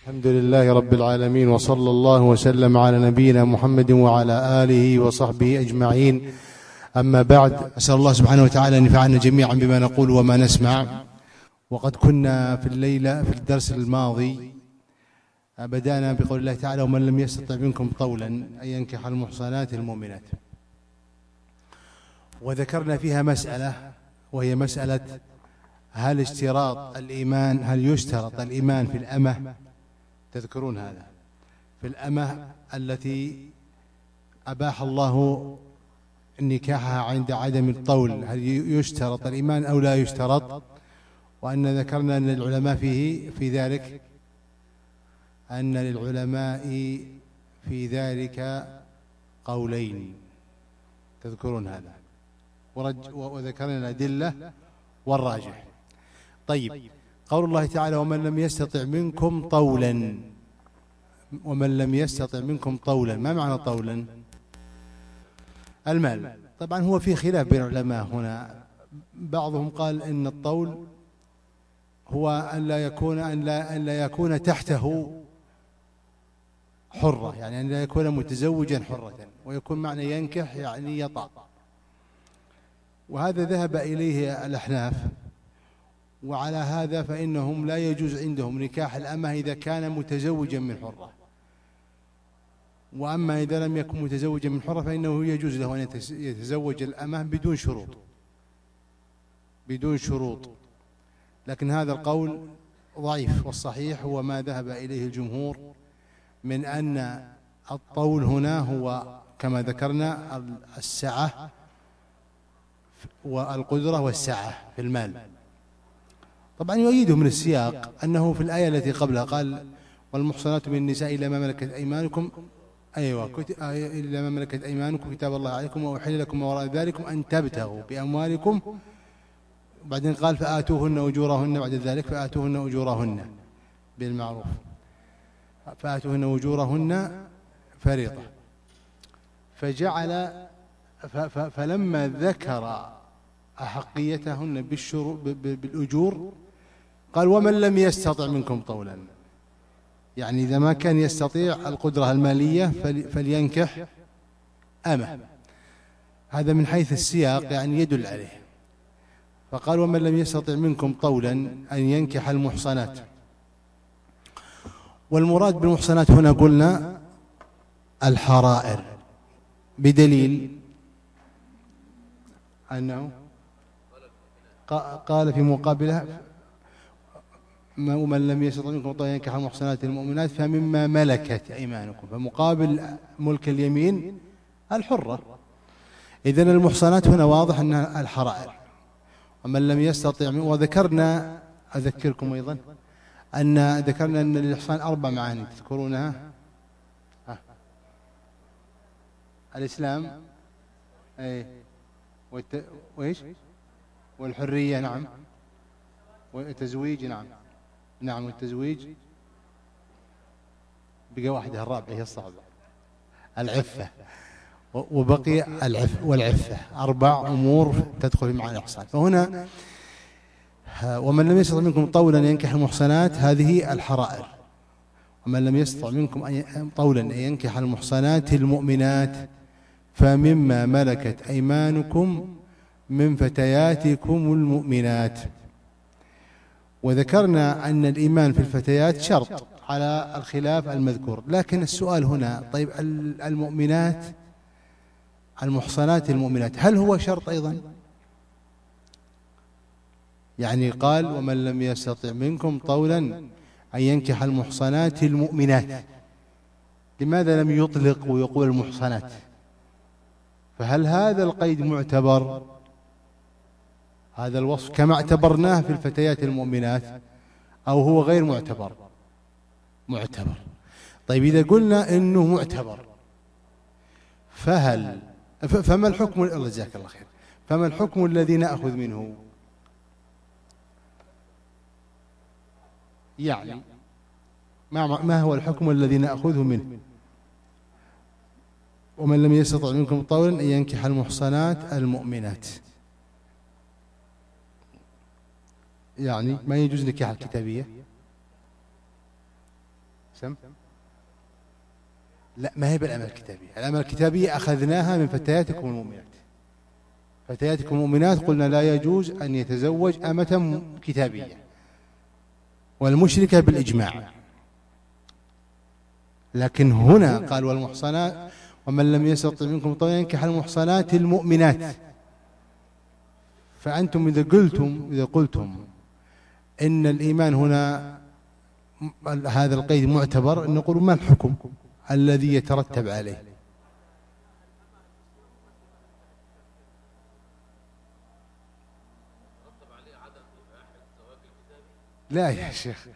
الحمد لله رب العالمين، وصلى الله وسلم على نبينا محمد وعلى آله وصحبه أجمعين. أما بعد، أسأل الله سبحانه وتعالى أن ينفعنا جميعا بما نقول وما نسمع. وقد كنا في الليلة في الدرس الماضي بدأنا بقول الله تعالى: ومن لم يستطع منكم طولا أن ينكح المحصنات المؤمنات. وذكرنا فيها مسألة، وهي مسألة هل اشتراط الإيمان، هل يشترط الإيمان في الأمة؟ تذكرون هذا؟ في الأمة التي أباح الله نكاحها عند عدم الطول، هل يشترط الإيمان أو لا يشترط؟ وأن ذكرنا أن العلماء في ذلك أن للعلماء في ذلك قولين، تذكرون هذا؟ وذكرنا الأدلة والراجح. طيب، قول الله تعالى: ومن لم يستطع منكم طولا. ومن لم يستطع منكم طولا، ما معنى طولا؟ المال. طبعا هو في خلاف بين العلماء هنا. بعضهم قال إن الطول هو أن لا يكون تحته حرة، يعني أن لا يكون متزوجا حرة، ويكون معنى ينكح يعني يطأ. وهذا ذهب إليه الأحناف. وعلى هذا فإنهم لا يجوز عندهم نكاح الأمة إذا كان متزوجا من حرة. وأما إذا لم يكن متزوجا من حرة فإنه يجوز له أن يتزوج الأمة بدون شروط. لكن هذا القول ضعيف، والصحيح هو ما ذهب إليه الجمهور من أن الطول هنا هو كما ذكرنا السعة والقدرة والسعة في المال. طبعا يؤيده من السياق أنه في الآية التي قبلها قال: والمحصنات من النساء إلا ما ملكت أيمانكم، إلا ما ملكت أيمانكم كتاب الله عليكم، وأحل لكم ما وراء ذلكم أن تبتغوا بأموالكم. وبعدين قال: فآتوهن أجورهن، بعد ذلك فآتوهن أجورهن بالمعروف، فآتوهن أجورهن فريضة. فلما ذكر أحقيتهن بالأجور قال: ومن لم يستطع منكم طولا، يعني إذا ما كان يستطيع القدرة المالية فلينكح أمة. هذا من حيث السياق يعني يدل عليه. فقال: ومن لم يستطع منكم طولا أن ينكح المحصنات. والمراد بالمحصنات هنا قلنا الحرائر، بدليل أنه قال في مقابلها: ومن لم يستطع منكم طولا ينكح المحصنات المؤمنات فمما ملكت أيمانكم. فمقابل ملك اليمين الحرة. إذن المحصنات هنا واضح أنها الحرائر. ومن لم يستطع وذكرنا، أذكركم أيضا أن ذكرنا أن للإحصان 4 معاني تذكرونها: الإسلام، وإيش؟ والحرية، نعم، والتزويج، نعم، والتزويج. بقى واحدة الرابعة هي الصعبة، العفة. وبقي والعفة. 4 أمور تدخل مع الإحصان. فهنا ومن لم يستطع منكم طولا ينكح المحصنات، هذه الحرائر. ومن لم يستطع منكم طولا أن ينكح المحصنات المؤمنات فمما ملكت أيمانكم من فتياتكم المؤمنات. وذكرنا أن الإيمان في الفتيات شرط على الخلاف المذكور. لكن السؤال هنا: طيب المؤمنات، المحصنات المؤمنات، هل هو شرط أيضا؟ يعني قال: ومن لم يستطع منكم طولا أن ينكح المحصنات المؤمنات، لماذا لم يطلق ويقول المحصنات؟ فهل هذا القيد معتبر، هذا الوصف كما اعتبرناه في الفتيات المؤمنات، أو هو غير معتبر؟ معتبر. طيب، إذا قلنا إنه معتبر فما الحكم؟ جزاك الله خير. فما الحكم الذي نأخذ منه؟ يعني ما هو الحكم الذي نأخذه منه؟ ومن لم يستطع منكم طولا أن ينكح المحصنات المؤمنات، يعني ما يجوز نكاح الكتابية، سم؟ لا، ما هي بالأمة الكتابية. الأمة الكتابية أخذناها من فتياتكم المؤمنات. فتياتكم المؤمنات قلنا لا يجوز أن يتزوج أمة كتابية، والمشركة بالإجماع. لكن هنا قال والمحصنات ومن لم يستطع منكم طولا ينكح المحصنات المؤمنات. فأنتم إذا قلتم إن الإيمان هنا هذا القيد معتبر، نقول ما الحكم الذي يترتب عليه؟ لا يا شيخ،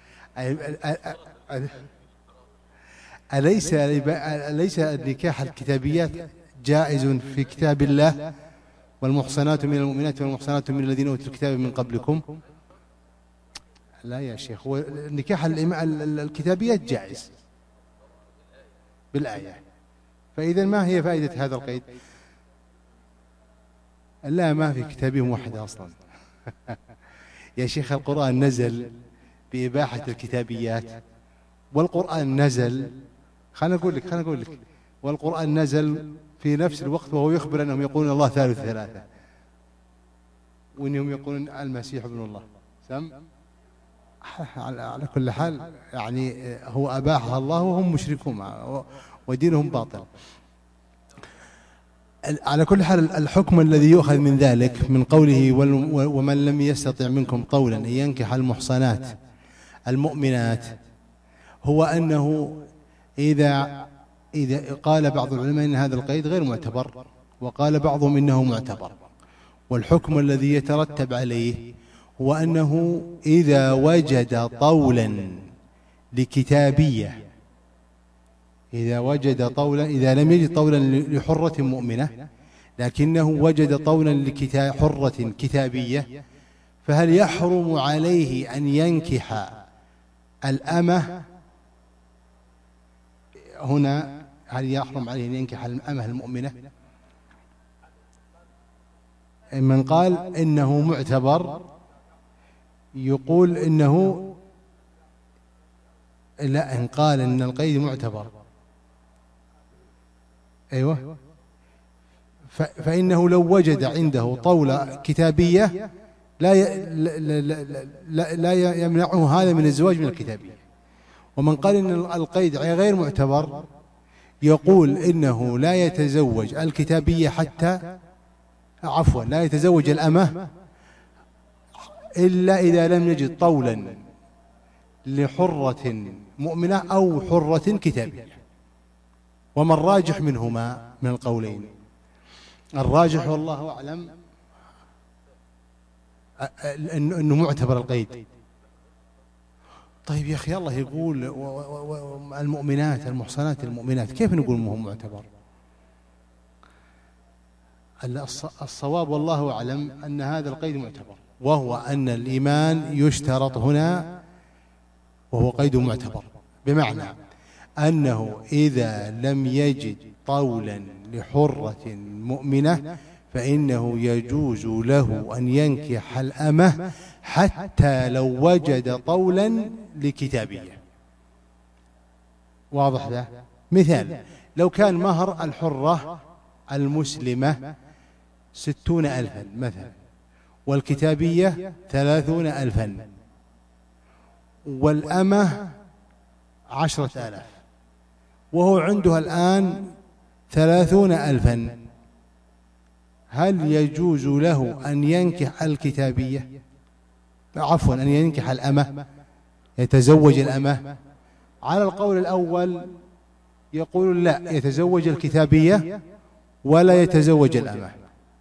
أليس النكاح الكتابيات جائز في كتاب الله؟ والمحصنات من المؤمنات والمحصنات من الذين أوتوا الكتاب من قبلكم. لا يا شيخ، هو النكاح الكتابيات جائز بالآية. فإذا ما هي فائدة هذا القيد؟ لا، ما في كتابهم واحدة أصلا. يا شيخ، القرآن نزل بإباحة الكتابيات، والقرآن نزل خلنا أقول لك والقرآن نزل في نفس الوقت وهو يخبر أنهم يقولون الله ثالث ثلاثة، وأنهم يقولون المسيح ابن الله. سم على كل حال يعني هو أباحها الله وهم مشركون ودينهم باطل. على كل حال الحكم الذي يؤخذ من ذلك من قوله ومن لم يستطع منكم طولا أن ينكح المحصنات المؤمنات هو أنه إذا قال بعض العلماء إن هذا القيد غير معتبر، وقال بعضهم إنه معتبر، والحكم الذي يترتب عليه هو أنه إذا وجد طولا لكتابية، إذا لم يجد طولا لحرة مؤمنة لكنه وجد طولا لحرة كتابية، فهل يحرم عليه أن ينكح الأمة؟ هنا هل يحرم عليه أن ينكح الأمة المؤمنة؟ من قال إنه معتبر يقول إنه لا، إن قال إن القيد معتبر أيوة، فإنه لو وجد عنده طولة كتابية لا يمنعه هذا من الزواج من الكتابية. ومن قال إن القيد غير معتبر يقول إنه لا يتزوج الكتابية لا يتزوج الأمة إلا إذا لم يجد طولا لحرة مؤمنة أو حرة كتابية. وما الراجح منهما من القولين؟ الراجح والله أعلم أنه معتبر القيد. طيب يا أخي الله يقول المؤمنات المحصنات المؤمنات، كيف نقول ما هو معتبر؟ الصواب والله أعلم أن هذا القيد معتبر، وهو أن الإيمان يشترط هنا وهو قيد معتبر، بمعنى أنه إذا لم يجد طولا لحرة مؤمنة فإنه يجوز له أن ينكح الأمة حتى لو وجد طولا لكتابية. واضح ذا؟ مثال: لو كان مهر الحرة المسلمة 60,000 مثلا، والكتابية 30,000، والأمة 10,000، وهو عندها الآن 30,000، هل يجوز له أن ينكح الكتابية؟ عفوا، أن ينكح الأمة، يتزوج الأمة؟ على القول الأول يقول لا، يتزوج الكتابية ولا يتزوج الأمة،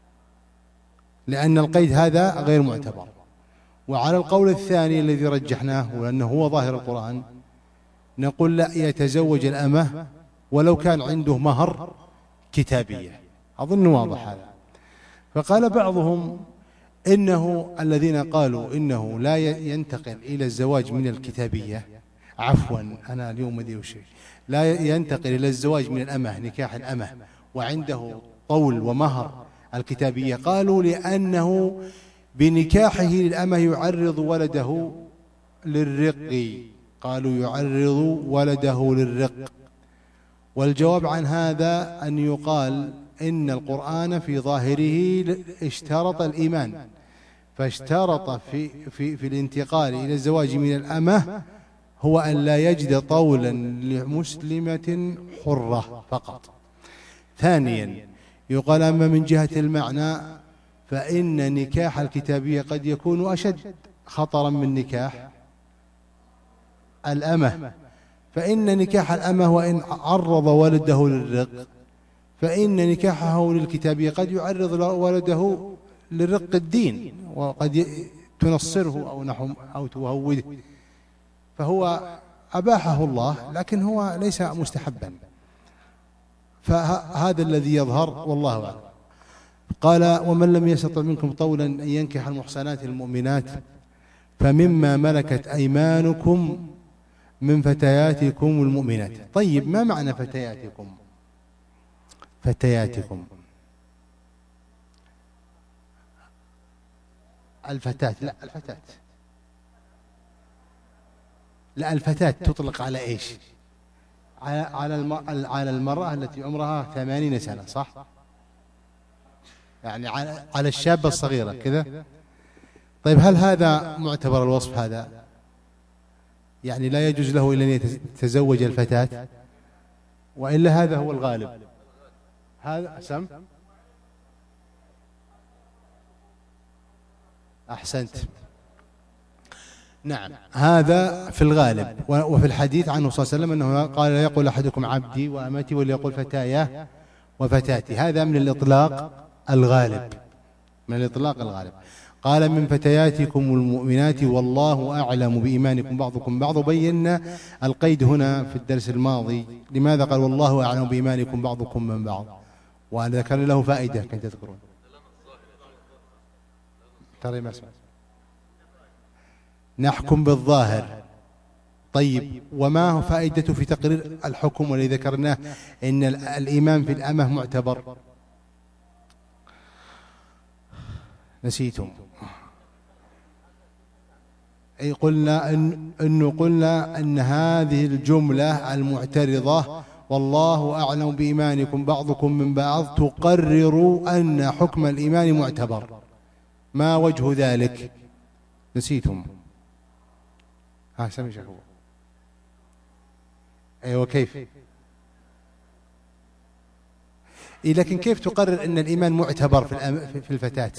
لأن القيد هذا غير معتبر. وعلى القول الثاني الذي رجحناه وأنه هو ظاهر القرآن نقول لا، يتزوج الأمة ولو كان عنده مهر كتابية. أظن واضح هذا. فقال بعضهم إنه الذين قالوا إنه لا ينتقل إلى الزواج من الكتابية، عفوا أنا اليوم ذي شيء، لا ينتقل إلى الزواج من الأمة، نكاح الأمة وعنده طول ومهر الكتابية، قالوا لأنه بنكاحه للأمة يعرض ولده للرق قالوا يعرض ولده للرق. والجواب عن هذا أن يقال إن القرآن في ظاهره اشترط الإيمان، فاشترط في الانتقال إلى الزواج من الأمة هو أن لا يجد طولا لمسلمة حرة فقط. ثانيا يقال أما من جهة المعنى فإن نكاح الكتابية قد يكون أشد خطرا من نكاح الأمة، فإن نكاح الأمة وإن عرض ولده للرق فإن نكاحه للكتابية قد يعرض ولده لرق الدين، وقد تنصره أو تهوده، فهو أباحه الله لكن هو ليس مستحبا. فهذا الذي يظهر والله أعلم. قال ومن لم يستطع منكم طولا أن ينكح المحصنات المؤمنات فمما ملكت أيمانكم من فتياتكم المؤمنات. طيب ما معنى فتياتكم؟ فتياتكم الفتاة، لا الفتاة تطلق على إيش؟ على المرأة التي عمرها 80 سنة، صح؟ يعني على الشابة الصغيرة كذا. طيب هل هذا معتبر الوصف هذا؟ يعني لا يجوز له إلا أن يتزوج الفتاة، وإلا هذا هو الغالب. هذا سم أحسنت، نعم هذا في الغالب. وفي الحديث عنه صلى الله عليه وسلم أنه قال لا يقول أحدكم عبدي وأمتي وليقول فتاياه وفتاتي. هذا من الإطلاق الغالب، من الإطلاق الغالب. قال من فتياتكم المؤمنات والله أعلم بإيمانكم بعضكم بعض. بينا القيد هنا في الدرس الماضي لماذا قال والله أعلم بإيمانكم بعضكم من بعض، وأن ذكر له فائدة كنت تذكرون ترى ما اسمع نحكم بالظاهر. طيب وما هو فائدته في تقرير الحكم والذي ذكرناه إن الإيمان في الأمة معتبر؟ نسيتم؟ أي قلنا قلنا أن هذه الجملة المعترضة والله أعلم بإيمانكم بعضكم من بعض تقرر أن حكم الإيمان معتبر. ما وجه ذلك؟ نسيتم؟ سمي شكوى. أيوة كيف؟ لكن كيف تقرر أن الإيمان معتبر في الفتاة؟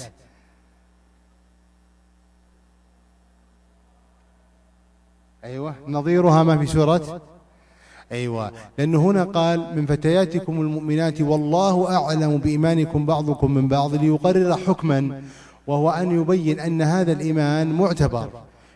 أيوة نظيرها ما في سورة أيوة، لأنه هنا قال من فتياتكم المؤمنات والله أعلم بإيمانكم بعضكم من بعض ليقرر حكما، وهو أن يبين أن هذا الإيمان معتبر.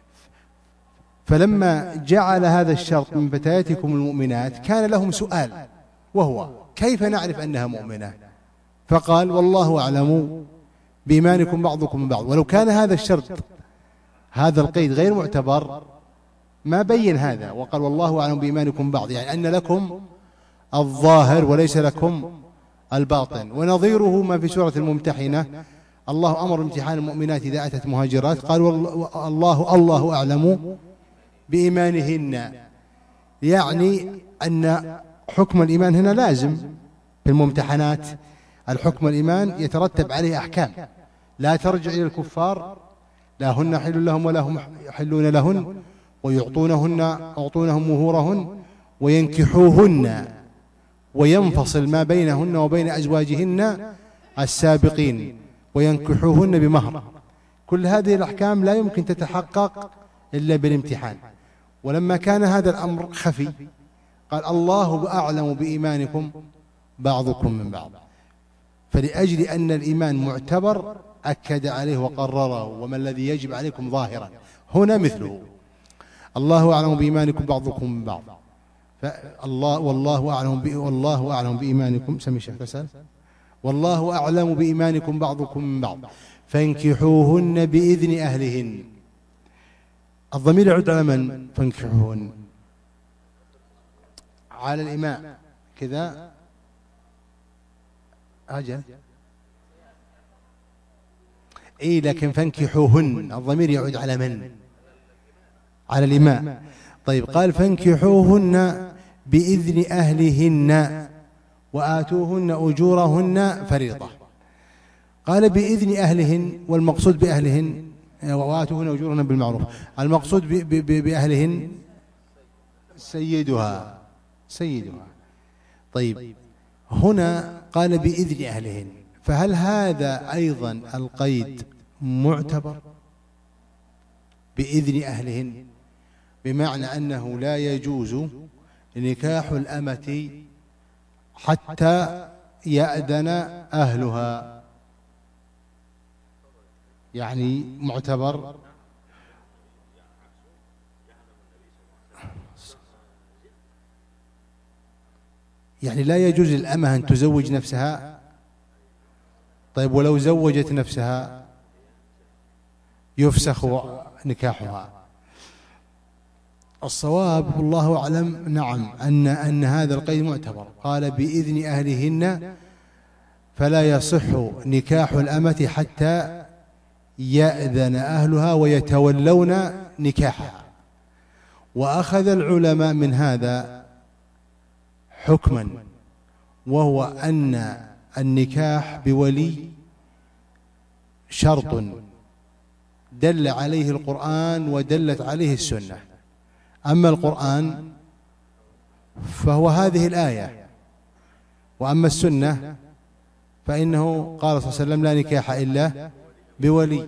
فلما جعل هذا الشرط من فتياتكم المؤمنات كان لهم سؤال، وهو كيف نعرف أنها مؤمنة؟ فقال والله أعلم بإيمانكم بعضكم من بعض. ولو كان هذا الشرط هذا القيد غير معتبر ما بين هذا، وقال والله أعلم بإيمانكم بعض، يعني أن لكم الظاهر وليس لكم الباطن. ونظيره ما في سورة الممتحنة الله أمر امتحان المؤمنات إذا أتت مهاجرات قال الله أعلم بإيمانهن، يعني أن حكم الإيمان هنا لازم في الممتحنات. الحكم الإيمان يترتب عليه أحكام لا ترجع إلى الكفار، لا هن حل لهم ولا هم يحلون لهن، ويعطونهم مهورهن وينكحوهن، وينفصل ما بينهن وبين أزواجهن السابقين وينكحوهن بمهر. كل هذه الأحكام لا يمكن تتحقق إلا بالامتحان. ولما كان هذا الأمر خفي قال الله أعلم بإيمانكم بعضكم من بعض، فلأجل أن الإيمان معتبر أكد عليه وقرره وما الذي يجب عليكم ظاهرا. هنا مثله الله أعلم بإيمانكم بعضكم من بعض، والله أعلم بإيمانكم سمي الشيخ فسأل والله أعلم بإيمانكم بعضكم من بعض فانكحوهن بإذن أهلهن. الضمير يعود على من؟ فانكحوهن على الإماء كذا أجل لكن فانكحوهن الضمير يعود على من؟ على الإماء. طيب قال فانكحوهن بإذن أهلهن وآتوهن أجورهن فريضة. قال بإذن أهلهن، والمقصود بأهلهن وآتوهن أجورهن بالمعروف، المقصود بأهلهن سيدها. طيب هنا قال بإذن أهلهن، فهل هذا أيضا القيد معتبر؟ بإذن أهلهن بمعنى أنه لا يجوز نكاح الأمة حتى يأذن أهلها، يعني معتبر. يعني لا يجوز للأمة أن تزوج نفسها. طيب ولو زوجت نفسها يفسخ نكاحها. الصواب والله أعلم نعم أن هذا القيد معتبر. قال بإذن أهلهن، فلا يصح نكاح الأمة حتى يأذن أهلها ويتولون نكاحها. وأخذ العلماء من هذا حكما، وهو أن النكاح بولي شرط دل عليه القرآن ودلت عليه السنة. أما القرآن فهو هذه الآية، وأما السنة فإنه قال صلى الله عليه وسلم لا نكاح إلا بولي.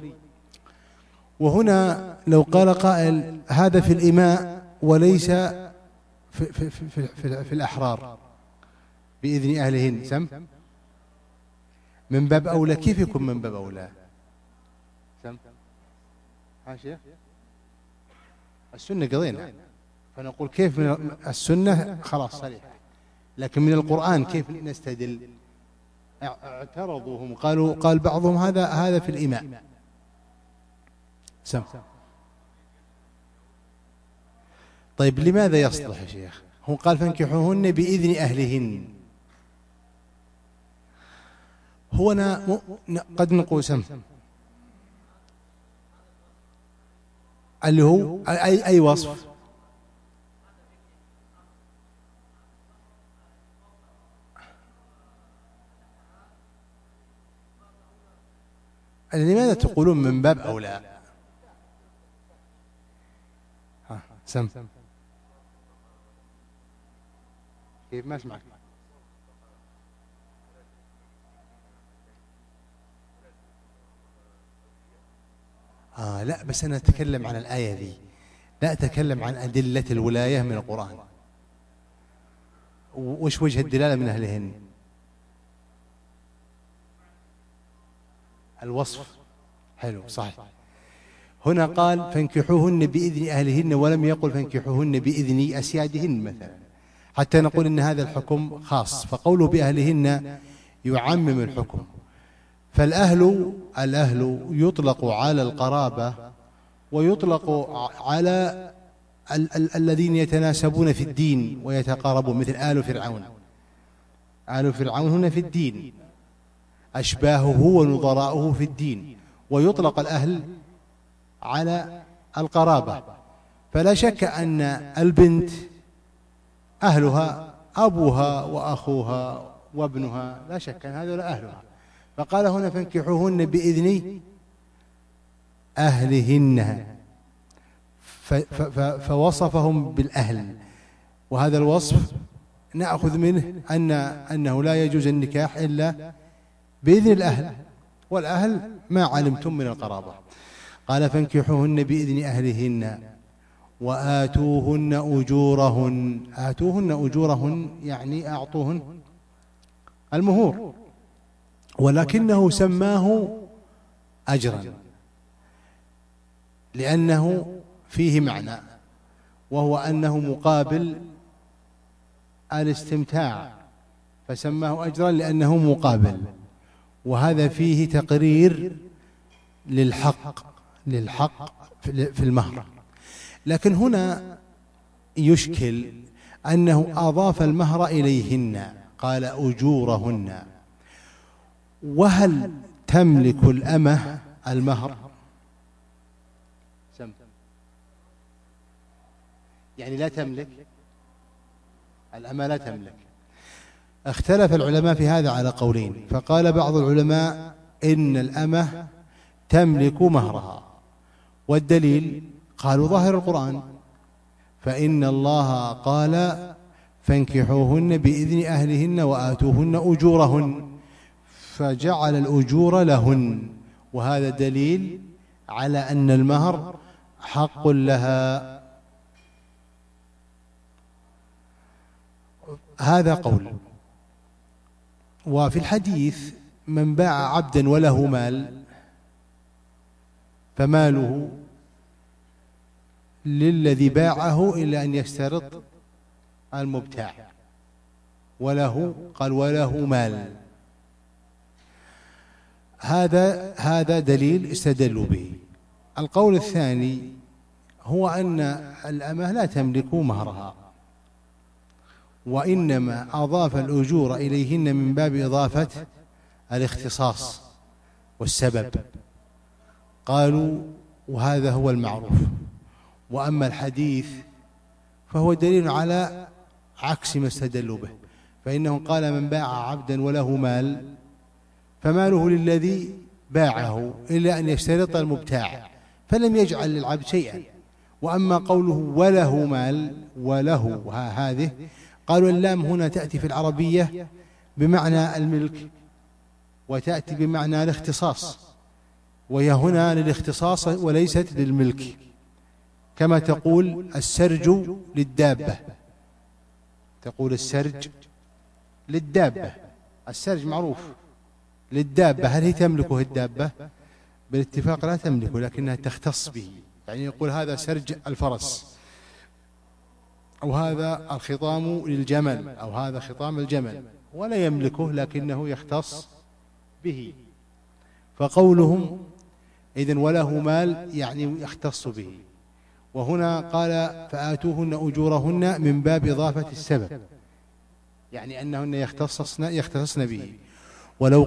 وهنا لو قال قائل هذا في الإماء وليس في الأحرار بإذن أهلهن، سم من باب أولى. كيف يكون من باب أولى؟ سم حاشية السنة قضينا، فنقول كيف من السنة خلاص صريح، لكن من القرآن كيف نستدل؟ اعترضوا هم، قال بعضهم هذا في الإماء. سم طيب لماذا يصلح يا شيخ؟ هو قال فانكحوهن بإذن أهلهن. هو قد نقول سم اللي هو أي وصف؟ لماذا تقولون من باب أولى؟ سم كيف ما اسمعك؟ لا بس أنا أتكلم عن الآية ذي، لا أتكلم عن أدلة الولاية من القرآن. وش وجه الدلالة من أهلهن؟ الوصف. حلو صحيح. هنا قال فانكحوهن بإذن أهلهن، ولم يقل فانكحوهن بإذن أسيادهن مثلا، حتى نقول إن هذا الحكم خاص. فقوله بأهلهن يعمم الحكم. فالأهل يطلق على القرابة، ويطلق على الذين يتناسبون في الدين ويتقاربون، مثل آل فرعون. آل فرعون هنا في الدين، أشباهه ونظراؤه في الدين. ويطلق الأهل على القرابة. فلا شك أن البنت أهلها أبوها وأخوها وابنها، لا شك أن هذول أهلها. فقال هنا فانكحوهن بإذن أهلهن، فوصفهم بالأهل. وهذا الوصف نأخذ منه أنه لا يجوز النكاح إلا بإذن الأهل، والأهل ما علمتم من القرابة. قال فانكحوهن بإذن أهلهن وآتوهن أجورهن. آتوهن أجورهن يعني أعطوهن المهور، ولكنه سماه أجرا لأنه فيه معنى، وهو أنه مقابل الاستمتاع، فسماه أجرا لأنه مقابل. وهذا فيه تقرير للحق في المهر. لكن هنا يشكل أنه أضاف المهر إليهن، قال أجورهن. وهل تملك الأمة المهر؟ يعني لا تملك، الأمة لا تملك. اختلف العلماء في هذا على قولين، فقال بعض العلماء إن الأمة تملك مهرها، والدليل قالوا ظاهر القرآن، فإن الله قال فانكحوهن بإذن أهلهن وآتوهن أجورهن، فجعل الأجور لهن، وهذا دليل على أن المهر حق لها. هذا قول. وفي الحديث من باع عبدا وله مال فماله للذي باعه إلا أن يشترط المبتاع، وله قال وله مال. هذا دليل استدلوا به. القول الثاني هو أن الأمة لا تملك مهرها، وإنما أضاف الأجور إليهن من باب إضافة الاختصاص والسبب، قالوا وهذا هو المعروف. وأما الحديث فهو دليل على عكس ما استدلوا به، فإنه قال من باع عبدا وله مال فماله للذي باعه إلا أن يشترط المبتاع، فلم يجعل للعبد شيئا. وأما قوله وله مال وله هذه، قالوا اللام هنا تأتي في العربية بمعنى الملك وتأتي بمعنى الاختصاص، وهي هنا للاختصاص وليست للملك، كما تقول السرج للدابة، تقول السرج للدابة، السرج معروف للدابة، هل هي تملكه الدابة؟ بالاتفاق لا تملكه، لكنها تختص به، يعني يقول هذا سرج الفرس، أو هذا الخطام للجمل، أو هذا خطام الجمل، ولا يملكه لكنه يختص به. فقولهم إذن وله مال يعني يختص به. وهنا قال فآتوهن أجورهن من باب إضافة السبب، يعني أنهن يختصصن به. ولو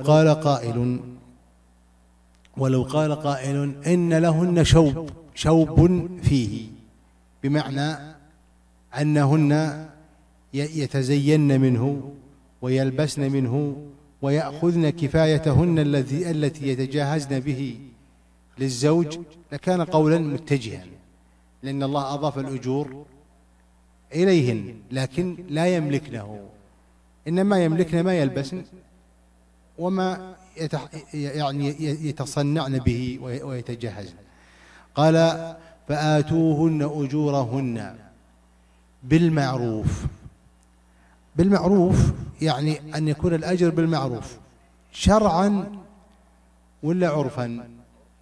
قال قائل إن لهن شوب فيه، بمعنى أنهن يتزين منه ويلبسن منه ويأخذن كفايتهن التي يتجاهزن به للزوج، لكان قولا متجها، لأن الله أضاف الأجور إليهن لكن لا يملكنه، إنما يملكن ما يلبسن وما يعني يتصنعن به ويتجهزن. قال فآتوهن أجورهن بالمعروف. بالمعروف يعني أن يكون الأجر بالمعروف شرعا ولا عرفا؟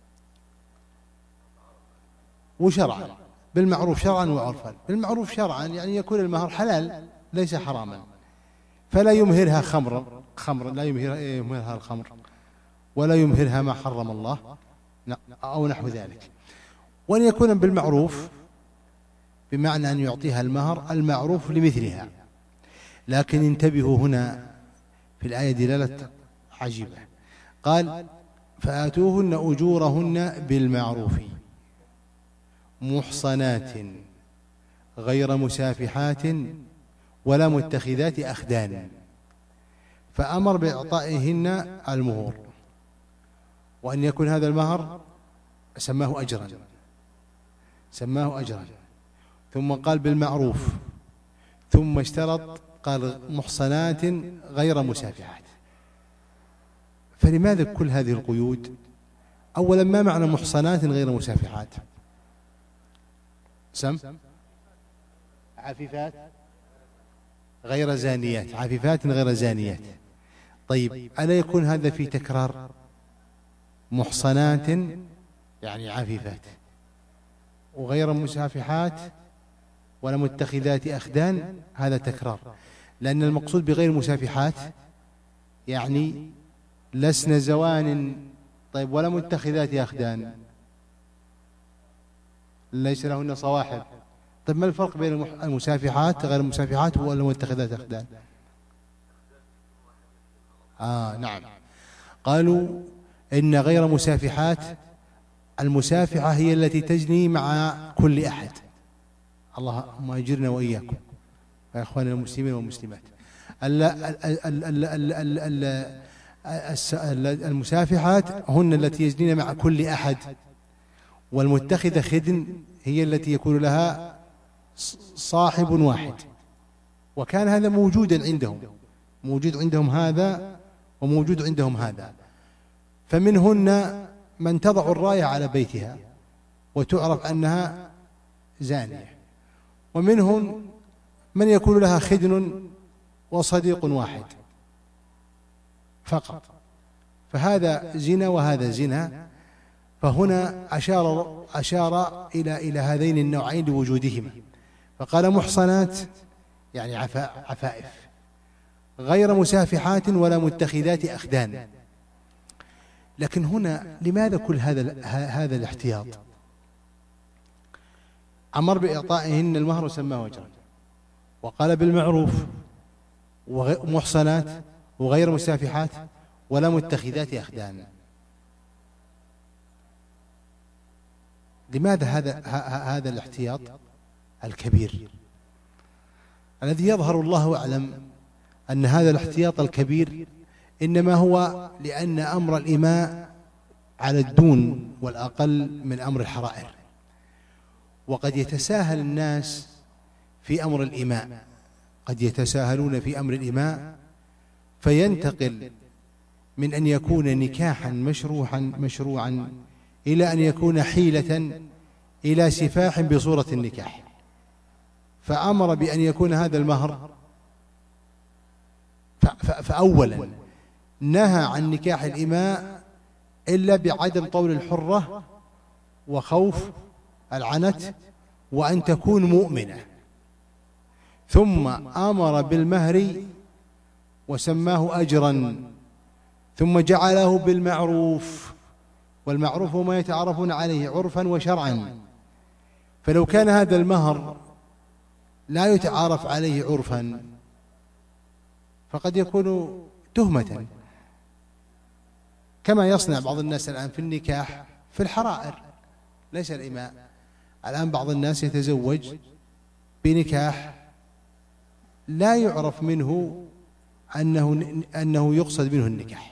وشرعا. بالمعروف شرعا وعرفا. بالمعروف شرعا يعني يكون المهر حلال ليس حراما، فلا يمهرها خمرا، لا يمهرها الخمر، ولا يمهرها ما حرم الله أو نحو ذلك. وأن يكون بالمعروف بمعنى أن يعطيها المهر المعروف لمثلها. لكن انتبهوا هنا في الآية دلالة عجيبة، قال فآتوهن أجورهن بالمعروف محصنات غير مسافحات ولا متخذات أخدان، فأمر بإعطائهن المهور، وأن يكون هذا المهر سماه أجرا، ثم قال بالمعروف، ثم اشترط قال محصنات غير مسافحات. فلماذا كل هذه القيود؟ أولا ما معنى محصنات غير مسافحات؟ عفيفات غير زانيات، عفيفات غير زانيات. طيب ألا يكون هذا في تكرار؟ محصنات يعني عفيفات، وغير مسافحات ولا متخذات أخدان، هذا تكرار، لأن المقصود بغير مسافحات يعني لسن زوان. طيب ولا متخذات أخدان ليس لهن صواحب. طيب ما الفرق بين المسافحات غير المسافحات ولا متخذات أخدان؟ نعم، قالوا إن غير مسافحات، المسافحة هي التي تجني مع كل أحد، اللهم أجرنا وإياكم يا إخواننا المسلمين والمسلمات. المسافحات هن التي يزنين مع كل أحد، والمتخذة خدن هي التي يكون لها صاحب واحد. وكان هذا موجودا عندهم، موجود عندهم هذا وموجود عندهم هذا. فمنهن من تضع الراية على بيتها وتعرف أنها زانية، ومنهم من يكون لها خدن وصديق واحد فقط، فهذا زنا وهذا زنا. فهنا أشار إلى هذين النوعين لوجودهما، فقال محصنات يعني عفائف غير مسافحات ولا متخذات أخدان. لكن هنا لماذا كل هذا الاحتياط؟ أمر بإعطائهن المهر وسماه أجرا، وقال بالمعروف ومحصنات وغير مسافحات ولا متخذات أخدان. لماذا هذا الاحتياط الكبير الذي يظهر الله أعلم أن هذا الاحتياط الكبير إنما هو لأن أمر الإماء على الدون والأقل من أمر الحرائر، وقد يتساهل الناس في أمر الإماء، قد يتساهلون في أمر الإماء فينتقل من أن يكون نكاحا مشروعا إلى أن يكون حيلة إلى سفاح بصورة النكاح، فأمر بأن يكون هذا المهر. فأولا نهى عن نكاح الإماء إلا بعدم طول الحرة وخوف العنت وأن تكون مؤمنة، ثم أمر بالمهر وسماه أجرا، ثم جعله بالمعروف، والمعروف هو ما يتعارفون عليه عرفا وشرعا. فلو كان هذا المهر لا يتعارف عليه عرفا فقد يكون تهمة، كما يصنع بعض الناس الآن في النكاح في الحرائر ليس الإماء. الآن بعض الناس يتزوج بنكاح لا يعرف منه أنه يقصد منه النكاح،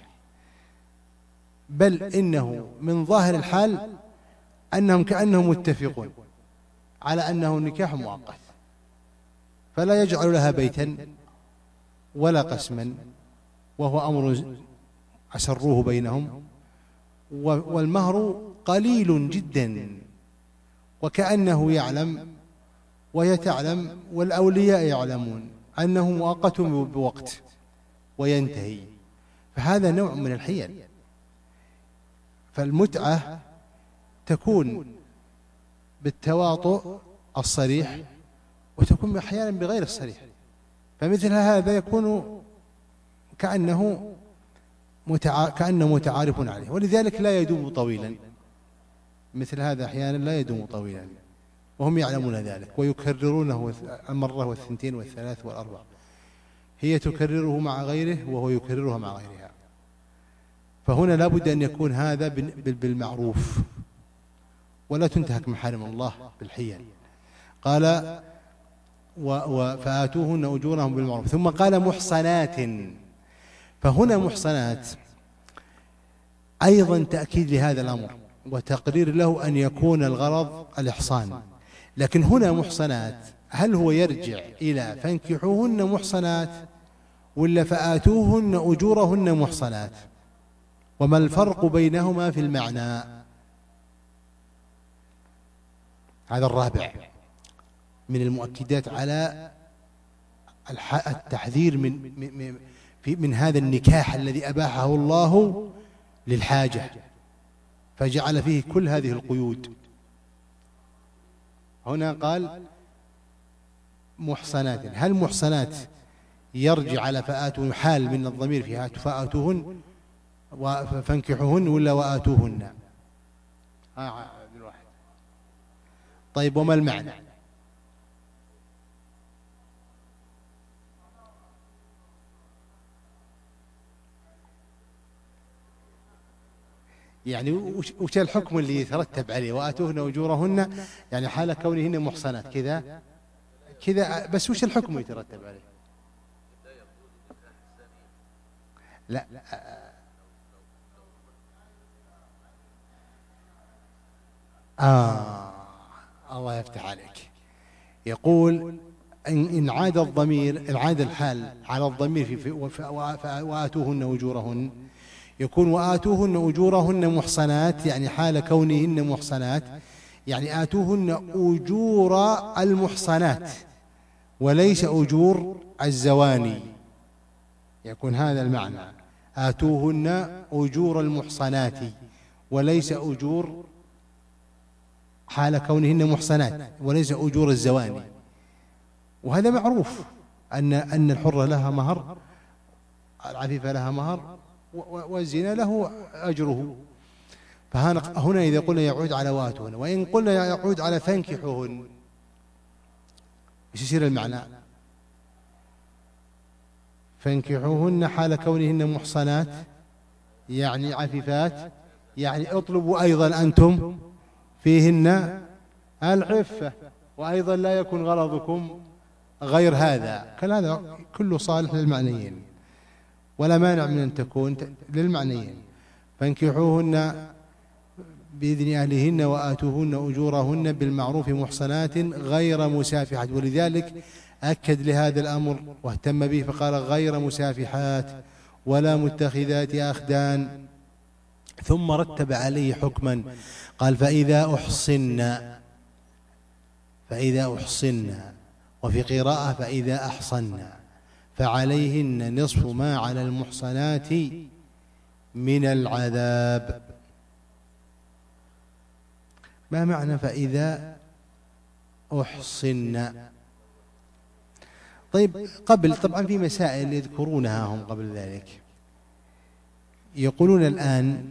بل إنه من ظاهر الحال أنهم كأنهم متفقون على أنه نكاح مؤقت، فلا يجعل لها بيتا ولا قسما، وهو أمر أسروه بينهم، والمهر قليل جدا وكأنه يعلم وهي تعلم والأولياء يعلمون أنه مؤقت بوقت وينتهي. فهذا نوع من الحيل. فالمتعة تكون بالتواطؤ الصريح وتكون أحيانا بغير الصريح، فمثل هذا يكون كأنه متعارف عليه، ولذلك لا يدوم طويلا. مثل هذا أحيانا لا يدوم طويلا وهم يعلمون ذلك ويكررونه المرة والثنتين والثلاث والأربع، هي تكرره مع غيره وهو يكررها مع غيرها. فهنا لا بد أن يكون هذا بالمعروف ولا تنتهك محارم الله بالحيل. قال فآتوهن أجورهم بالمعروف، ثم قال محصنات. فهنا محصنات أيضا تأكيد لهذا الأمر وتقرير له أن يكون الغرض الإحصان. لكن هنا محصنات هل هو يرجع إلى فانكحوهن محصنات ولا فآتوهن أجورهن محصنات؟ وما الفرق بينهما في المعنى؟ هذا الرابع من المؤكدات على التحذير من هذا النكاح الذي أباحه الله للحاجة فجعل فيه كل هذه القيود. هنا قال محصنات، هل محصنات يرجع على فآتوهن حال من الضمير فيها فآتوهن وفانكحوهن ولا وآتوهن؟ طيب وما المعنى؟ يعني وش الحكم اللي يترتب عليه؟ وآتوهن أجورهن يعني حال كونهن محصنات كذا كذا بس وش الحكم يترتب عليه؟ لا الله يفتح عليك. يقول إن عاد الضمير، إن عاد الحال على الضمير وآتوهن أجورهن، يكون وآتوهن أجورهن محصنات، يعني حال كونهن محصنات، يعني آتوهن أجور المحصنات وليس أجور الزواني، يكون هذا المعنى، آتوهن أجور المحصنات وليس أجور، حال كونهن محصنات وليس أجور الزواني. وهذا معروف أن الحرة لها مهر، العفيفة لها مهر، والزنا له أجره. فهنا إذا قلنا يعود على واتهن، وإن قلنا يعود على فانكحوهن، إيش يصير المعنى؟ فانكحوهن حال كونهن محصنات يعني عفيفات، يعني اطلبوا أيضا أنتم فيهن العفة، وأيضا لا يكون غرضكم غير هذا. هذا كله صالح للمعنيين ولا مانع من أن تكون للمعنيين. فانكحوهن بإذن أهلهن وآتوهن أجورهن بالمعروف محصنات غير مسافحات، ولذلك أكد لهذا الأمر واهتم به فقال غير مسافحات ولا متخذات أخدان، ثم رتب عليه حكما قال فإذا أحصن، وفي قراءة فإذا أحصن فعليهن نصف ما على المحصنات من العذاب. ما معنى فإذا أحصن؟ طيب طبعا في مسائل يذكرونها هم قبل ذلك، يقولون الآن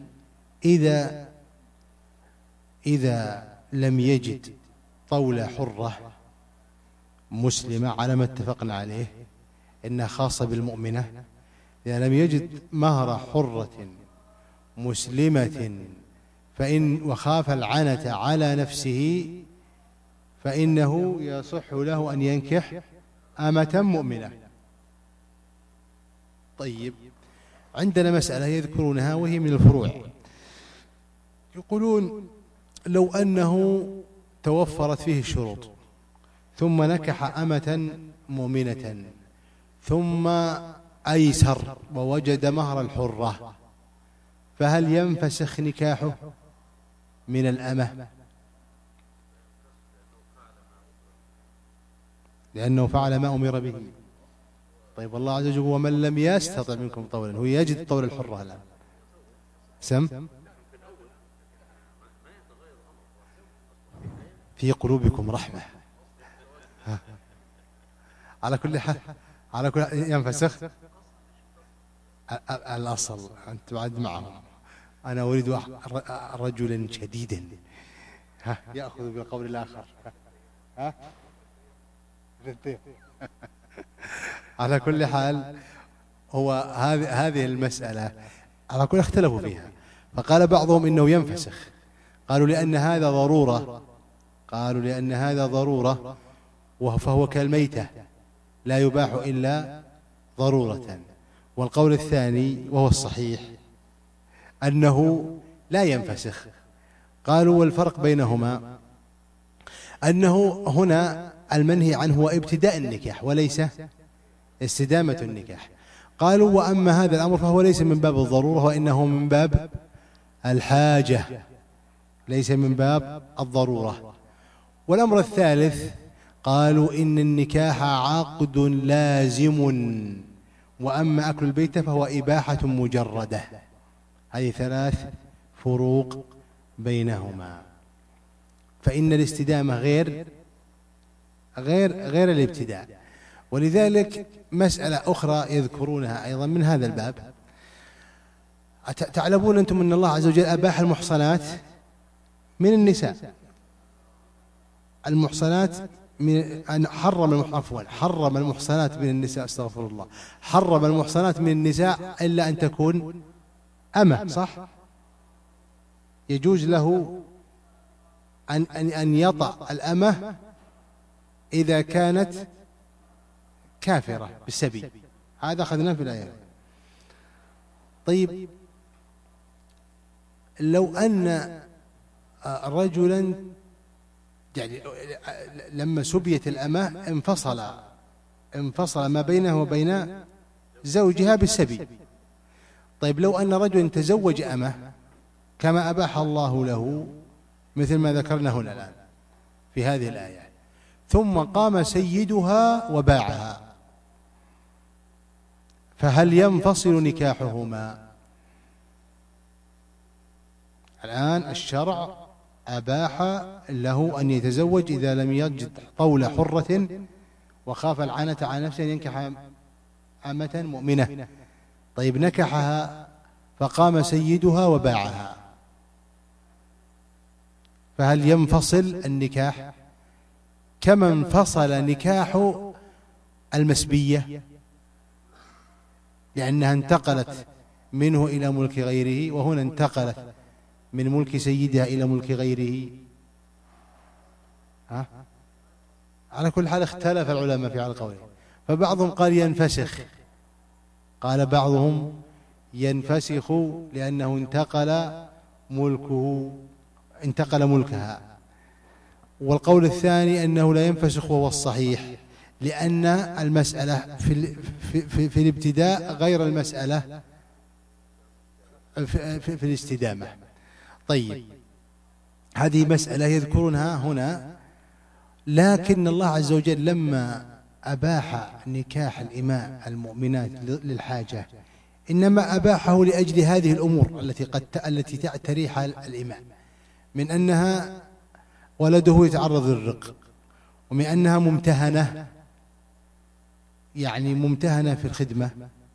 إذا لم يجد طولة حرة مسلمة على ما اتفقنا عليه إنها خاصة بالمؤمنة، إذا لم يجد مهر حرة مسلمة فإن وخاف العنة على نفسه فإنه يصح له أن ينكح أمة مؤمنة. طيب عندنا مسألة يذكرونها وهي من الفروع، يقولون لو أنه توفرت فيه الشروط ثم نكح أمة مؤمنة ثم أيسر ووجد مهر الحرة، فهل ينفسخ نكاحه من الأمة؟ لأنه فعل ما أمر به. طيب الله عز وجل ومن لم يستطع منكم طولا، هو يجد طول الحرة الآن سم في قلوبكم رحمة. على كل حال ينفسخ الأصل أن تعد معهم. أنا أريد رجلا شديدا يأخذ بالقول الآخر. على كل حال هو هذه المسألة على كل اختلفوا فيها، فقال بعضهم إنه ينفسخ، قالوا لأن هذا ضرورة فهو كالميتة لا يباح إلا ضرورة. والقول الثاني وهو الصحيح أنه لا ينفسخ. قالوا والفرق بينهما أنه هنا المنهي عنه هو ابتداء النكاح وليس استدامة النكاح. قالوا وأما هذا الأمر فهو ليس من باب الضرورة وإنه من باب الحاجة، ليس من باب الضرورة. والأمر الثالث قالوا إن النكاح عقد لازم، وأما أكل البيت فهو إباحة مجردة. هذه ثلاث فروق بينهما. فإن الاستدامة غير الابتداء. ولذلك مسألة أخرى يذكرونها أيضا من هذا الباب، تعلمون أنتم أن الله عز وجل أباح المحصنات من النساء، المحصنات حرم المحصنات من النساء، استغفر الله، حرم المحصنات من النساء إلا أن تكون أمة، صح؟ يجوز له أن يطأ الأمة إذا كانت كافرة بالسبي، هذا أخذناه في الآية. طيب لو أن رجلا يعني لما سبيت الأمة انفصل ما بينه وبين زوجها بالسبي. طيب لو أن رجلا تزوج أمة كما أباح الله له مثل ما ذكرنا هنا الآن في هذه الآية، ثم قام سيدها وباعها، فهل ينفصل نكاحهما؟ الآن الشرع أباح له أن يتزوج إذا لم يجد طول حرة وخاف العنة على نفسه أن ينكح أمة مؤمنة. طيب نكحها فقام سيدها وباعها، فهل ينفصل النكاح كما انفصل نكاح المسبية، لأنها انتقلت منه إلى ملك غيره، وهنا انتقلت من ملك سيدها إلى ملك غيره؟ على كل حال اختلف العلماء في القول، فبعضهم قال ينفسخ، قال بعضهم ينفسخ لأنه انتقل ملكها، والقول الثاني أنه لا ينفسخ وهو الصحيح، لأن المسألة في الابتداء غير المسألة في الاستدامة. طيب هذه مسألة يذكرونها هنا، لكن الله عز وجل لما أباح نكاح الإماء المؤمنات للحاجة إنما أباحه لأجل هذه الأمور التي تعتريها الإماء، من أنها ولده يتعرض للرق، ومن أنها ممتهنة يعني ممتهنة في الخدمة،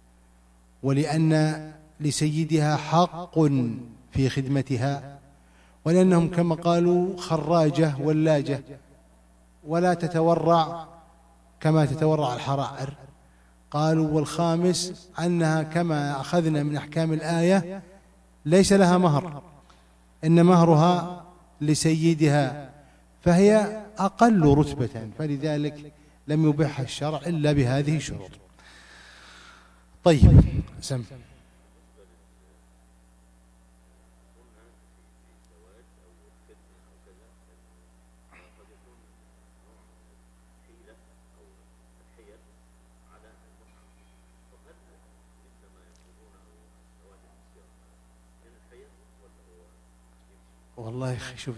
ولأن لسيدها حق في خدمتها، ولأنهم كما قالوا خراجة ولاجة ولا تتورع كما تتورع الحرائر. قالوا والخامس أنها كما أخذنا من أحكام الآية ليس لها مهر، إن مهرها لسيدها، فهي أقل رتبة، فلذلك لم يبيحها الشرع إلا بهذه الشروط. طيب سم. والله شوف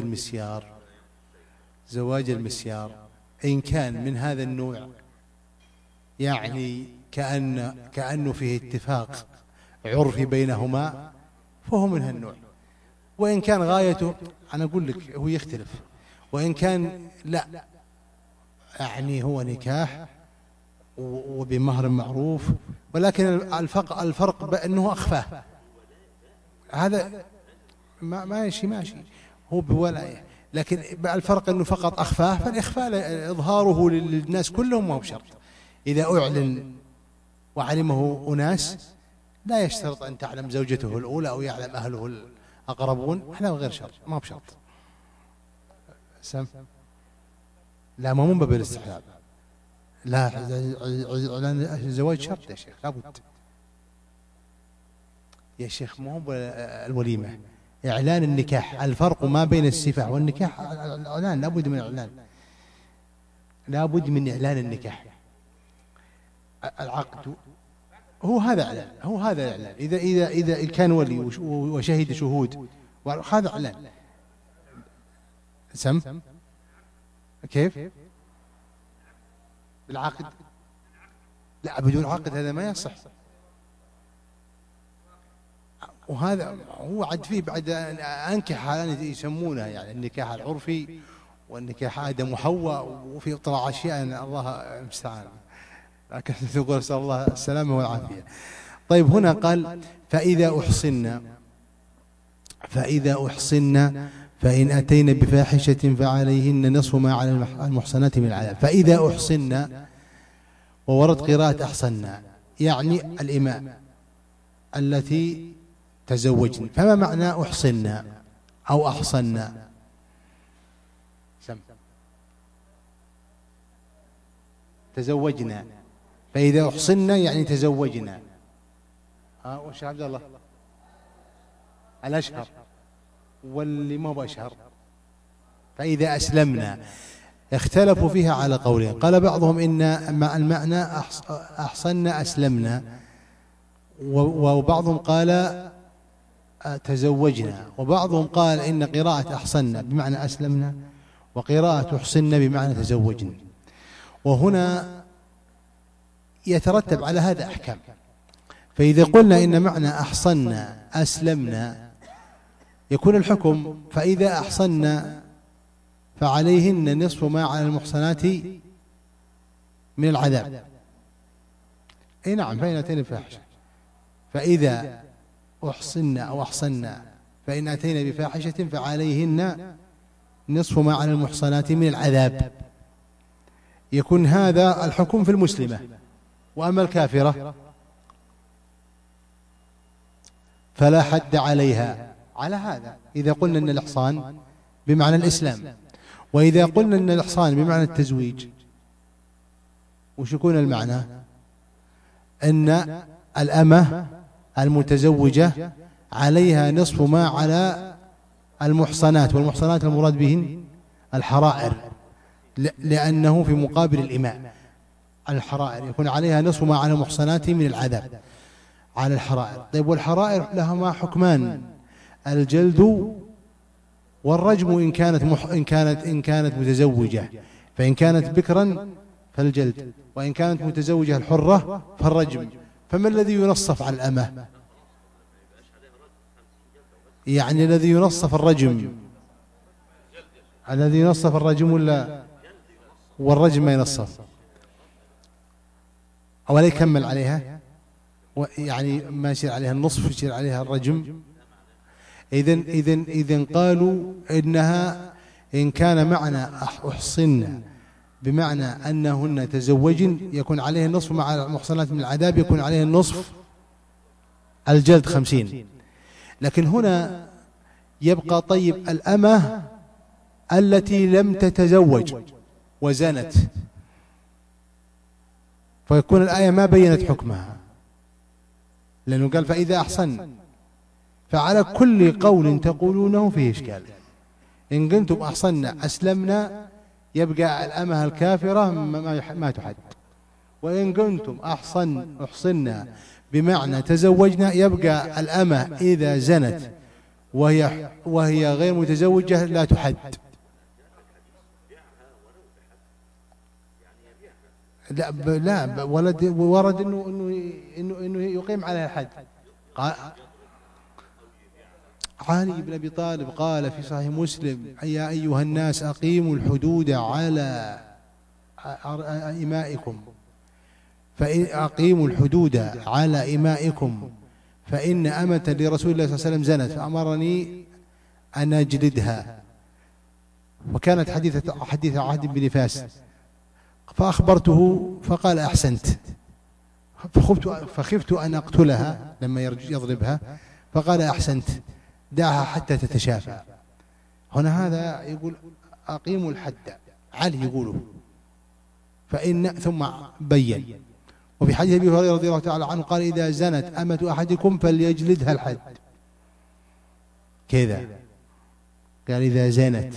زواج المسيار إن كان من هذا النوع يعني كأنه فيه اتفاق عرفي بينهما فهو من هالنوع، وإن كان غايته أنا أقول لك هو يختلف، وإن كان لا يعني هو نكاح وبمهر معروف، ولكن الفرق بأنه أخفاه، هذا ماشي هو بولاية، لكن الفرق أنه فقط أخفاه، فالإخفاء إظهاره للناس كلهم ما هو بشرط. إذا أعلن وعلمه أناس لا يشترط أن تعلم زوجته الأولى أو يعلم أهله الأقربون، هذا غير شرط، ما هو بشرط. لا ما باب الاستحلال، لا إعلان الزواج شرط يا شيخ، لابد يا شيخ، ما هو الوليمة، إعلان النكاح. الفرق ما بين السفاح والنكاح الإعلان، لابد من إعلان، لابد من إعلان النكاح. العقد هو هذا إعلان، إذا كان ولي وشهد شهود هذا إعلان. سم كيف بالعقد؟ لا بدون عقد هذا ما يصح، وهذا هو عد فيه بعد أنكح يسمونها يعني النكاح العرفي والنكاح آدم وحواء، وفي طلع أشياء الله المستعان، لكن تقول نسأل الله السلامة والعافية. طيب هنا قال فإذا أحصن فإن أتين بفاحشة فعليهن نصف ما على المحصنات من العذاب. فإذا أحصن، وورد قراءة أحصنا، يعني الإماء التي تزوجن، فما معنى أحصنا أو أحصنا؟ تزوجنا، فإذا أحصنا يعني تزوجنا. وش عبد الله الأشهر واللي ما هو أشهر؟ فإذا أسلمنا. اختلفوا فيها على قولين، قال بعضهم إن المعنى أحصنا أسلمنا، وبعضهم قال تزوجنا، وبعضهم قال إن قراءة أحصنا بمعنى أسلمنا، وقراءة أحصنا بمعنى تزوجنا. وهنا يترتب على هذا أحكام. فإذا قلنا إن معنى أحصنا أسلمنا يكون الحكم فإذا أحصنا فعليهن نصف ما على المحصنات من العذاب. أي نعم، فإن أتينا بفاحشة، فإذا أحصنا أو أحصنا فإن أتينا بفاحشة فعليهن نصف ما على المحصنات من العذاب. يكون هذا الحكم في المسلمة. وأما الكافرة فلا حد عليها على هذا إذا قلنا أن الإحصان بمعنى الإسلام. وإذا قلنا أن الإحصان بمعنى التزويج وش يكون المعنى؟ أن الأمة المتزوجة عليها نصف ما على المحصنات، والمحصنات المراد بهن الحرائر، لأنه في مقابل الإماء. الحرائر يكون عليها نصف ما على المحصنات من العذاب على الحرائر. طيب، والحرائر لهما حكمان: الجلد والرجم إن كانت متزوجة، فإن كانت بكرا فالجلد، وإن كانت متزوجة الحرة فالرجم. فما الذي ينصف على الأمة؟ يعني الذي ينصف الرجم، الذي ينصف الرجم ولا والرجم ما ينصف؟ أولا يكمل عليها، يعني ما يصير عليها النصف، يصير عليها الرجم. إذن قالوا إنها إن كان معنى أحصن بمعنى أنهن تزوجن يكون عليه النصف، مع المحصنات من العذاب يكون عليه النصف الجلد 50. لكن هنا يبقى طيب الأمة التي لم تتزوج وزنت، فيكون الآية ما بينت حكمها، لأنه قال فإذا أحصن. فعلى كل قول تقولونه فيه إشكال. إن كنتم أحصنا أسلمنا يبقى الأمة الكافرة ما تحد، وإن كنتم أحصنا بمعنى تزوجنا يبقى الأمة إذا زنت وهي غير متزوجة لا تحد. لا ولد ورد إنه يقيم عليها الحد. علي بن أبي طالب قال في صحيح مسلم: يا أيها الناس أقيموا الحدود على إمائكم، أقيموا الحدود على إمائكم، فإن أمة لرسول الله صلى الله عليه وسلم زنت فأمرني أن أجلدها، وكانت حديث عهد بنفاس، فأخبرته فقال أحسنت، فخفت أن أقتلها لما يضربها، فقال أحسنت دعها حتى تتشافى. هنا هذا يقول أقيموا الحد، علي يقوله ثم بين. وفي حديث أبي هريرة رضي الله تعالى عنه قال: إذا زنت أمة أحدكم فليجلدها الحد. كذا قال إذا زنت.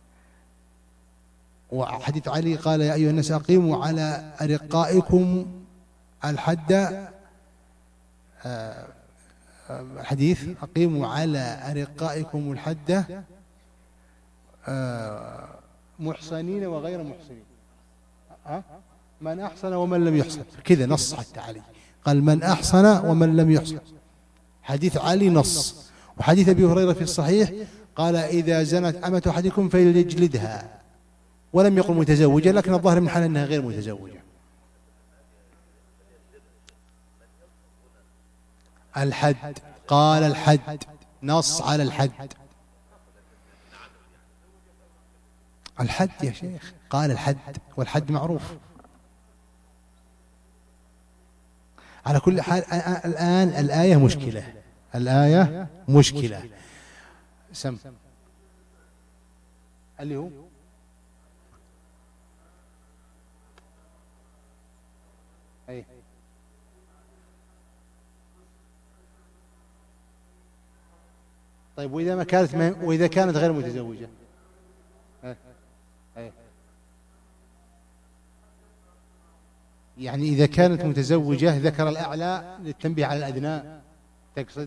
وحديث علي قال: يا أيها الناس أقيموا على أرقائكم الحد. حديث أقيموا على أرقائكم الحد محصنين وغير محصنين، من أحصن ومن لم يحصن. كذا نص حتى علي قال: من أحصن ومن لم يحصن. حديث علي نص. وحديث أبي هريرة في الصحيح قال: إذا زنت أمة أحدكم فليجلدها، ولم يقل متزوجة، لكن الظاهر من حال أنها غير متزوجة. الحد، قال الحد، نص على الحد. الحد يا شيخ، قال الحد، والحد معروف. على كل حال الآن الآية مشكلة، الآية مشكلة. سم اللي هو أي. طيب وإذا كانت غير متزوجة؟ أي. يعني إذا كانت متزوجة ذكر الأعلى للتنبيه على الأدنى، تقصد؟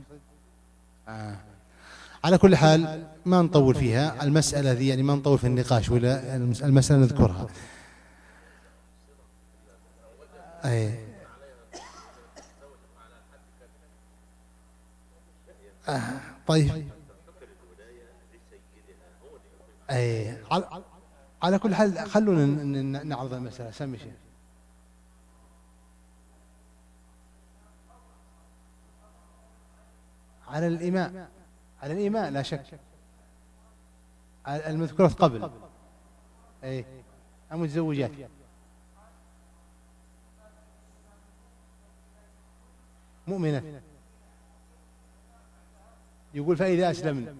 على كل حال ما نطول فيها المسألة ذي، يعني ما نطول في النقاش ولا المسألة نذكرها. أي. طيب. أي. على كل حال خلونا نعرض المسألة. سمي شيء. على الإماء، على الإماء لا شك، المذكورة قبل. أي. المتزوجات. مؤمنة. يقول فإذا أسلمنا.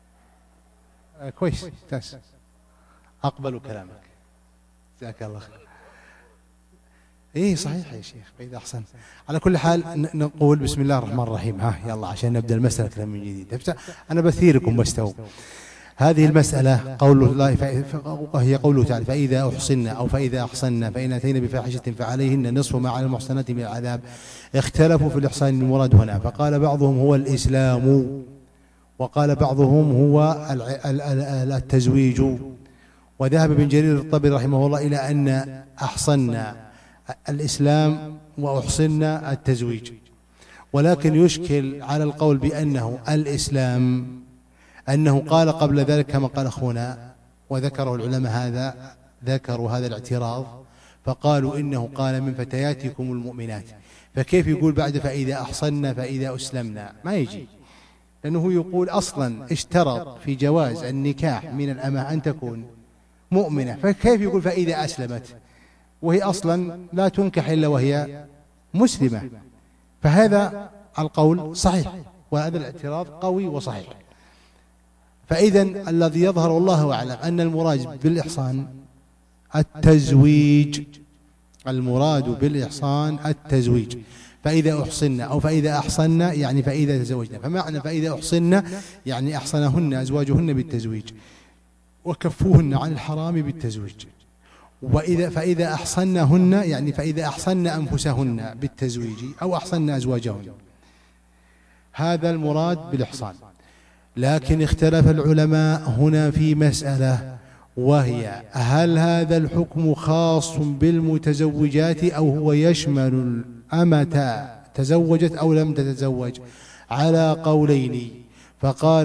كويس، ممتاز، أقبل كلامك، جزاك الله خير. إيه صحيح يا شيخ، فإذا أحسن. على كل حال نقول بسم الله الرحمن الرحيم. يلا عشان نبدأ المسألة من جديد. أنا بثيركم واستووا. هذه المسألة قول الله هي قوله تعالى: فإذا أحصن أو فإذا أحصن فإن أتينا بفاحشة فعليهن نصف ما على المحصنات من العذاب. اختلفوا في الإحصان المراد هنا، فقال بعضهم هو الإسلام، وقال بعضهم هو التزويج. وذهب ابن جرير الطبري رحمه الله إلى أن أحصن الإسلام وأحصن التزويج، ولكن يشكل على القول بأنه الإسلام أنه قال قبل ذلك كما قال أخونا، وذكره العلماء ذكروا هذا الاعتراض، فقالوا إنه قال من فتياتكم المؤمنات، فكيف يقول بعد فإذا أحصن فإذا أسلمنا؟ ما يجي، لأنه يقول أصلا اشترط في جواز النكاح من الأمة أن تكون مؤمنة، فكيف يقول فإذا أسلمت وهي أصلا لا تنكح إلا وهي مسلمة؟ فهذا القول صحيح، وهذا الاعتراض قوي وصحيح. فإذا الذي يظهر والله أعلم أن المراد بالإحصان التزويج، المراد بالإحصان التزويج. فإذا أحصنا أو فإذا أحصنا يعني فإذا تزوجنا، فمعنى فإذا أحصنا يعني أحصنهن أزواجهن بالتزويج وكفوهن عن الحرام بالتزويج. فإذا أحصنهن يعني فإذا أحصن أنفسهن بالتزويج أو أحصن أزواجهن، هذا المراد بالإحصان. لكن اختلف العلماء هنا في مسألة، وهي هل هذا الحكم خاص بالمتزوجات أو هو يشمل الأمة تزوجت أو لم تتزوج؟ على قولين، فقال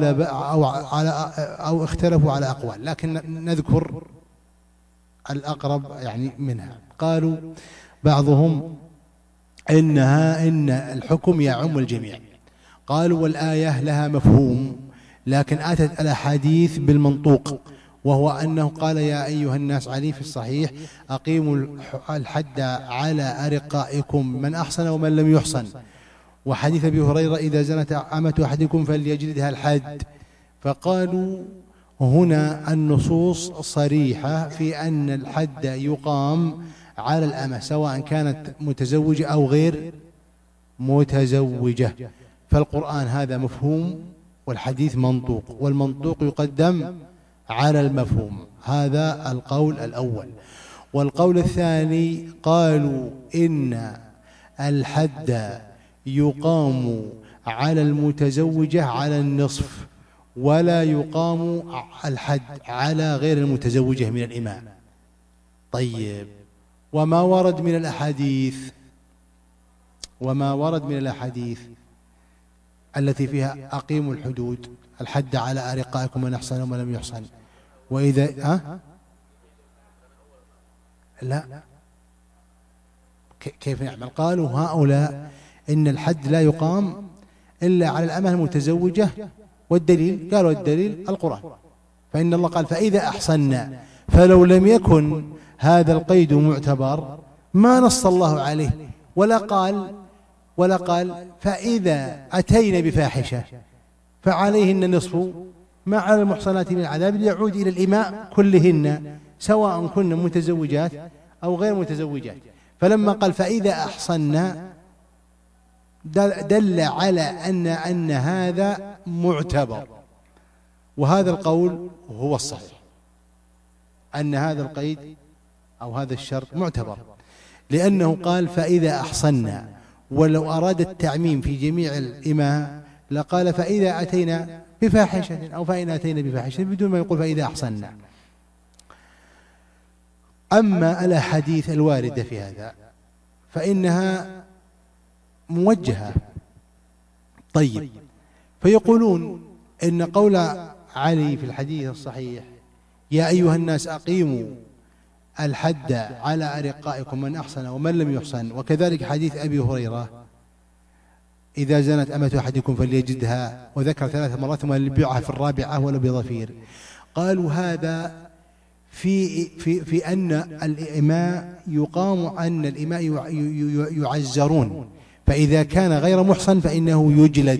أو اختلفوا على أقوال، لكن نذكر الأقرب يعني منها. قالوا بعضهم إن الحكم يعم الجميع، قالوا والآية لها مفهوم، لكن أتت الأحاديث بالمنطوق، وهو أنه قال يا أيها الناس عليه في الصحيح أقيموا الحد على أرقائكم من أحصن ومن لم يحصن، وحديث أبي هريرة إذا زنت أمة أحدكم فليجلدها الحد. فقالوا هنا النصوص صريحة في أن الحد يقام على الأمة سواء كانت متزوجة أو غير متزوجة، فالقرآن هذا مفهوم والحديث منطوق، والمنطوق يقدم على المفهوم. هذا القول الأول. والقول الثاني قالوا إن الحد يقام على المتزوجة على النصف، ولا يقام الحد على غير المتزوجة من الإماء. طيب، وما ورد من الأحاديث التي فيها أقيموا الحدود الحد على أرقائكم من أحصن ومن لم يحصن، وإذا لا كيف نعمل؟ قالوا هؤلاء إن الحد لا يقام إلا على الأمة المتزوجة، والدليل قالوا الدليل القرآن، فإن الله قال فإذا أحصنا، فلو لم يكن هذا القيد معتبر ما نص الله عليه، ولا قال فإذا أتينا بفاحشة فعليهن النصف ما على المحصنات من العذاب، ليعود إلى الإماء كلهن سواء كن متزوجات أو غير متزوجات. فلما قال فإذا أحصنا دل على أن هذا معتبر، وهذا القول هو الصحيح، أن هذا القيد أو هذا الشرط معتبر، لأنه قال فإذا أحصنا، ولو أراد التعميم في جميع الإماء لقال فإذا أتينا بفاحشة أو فإن أتينا بفاحشة بدون ما يقول فإذا أحصنا. أما الأحاديث الواردة في هذا فإنها موجهة. طيب، فيقولون إن قول علي في الحديث الصحيح يا أيها الناس أقيموا الحد على أرقائكم من أحسن ومن لم يحسن، وكذلك حديث أبي هريرة إذا زنت أمة أحدكم فليجدها، وذكر 3 مرات ثم يبيعها في الرابعة ولا بظفير. قالوا هذا في أن الإماء يقام، أن الإماء يعزرون، فإذا كان غير محصن فإنه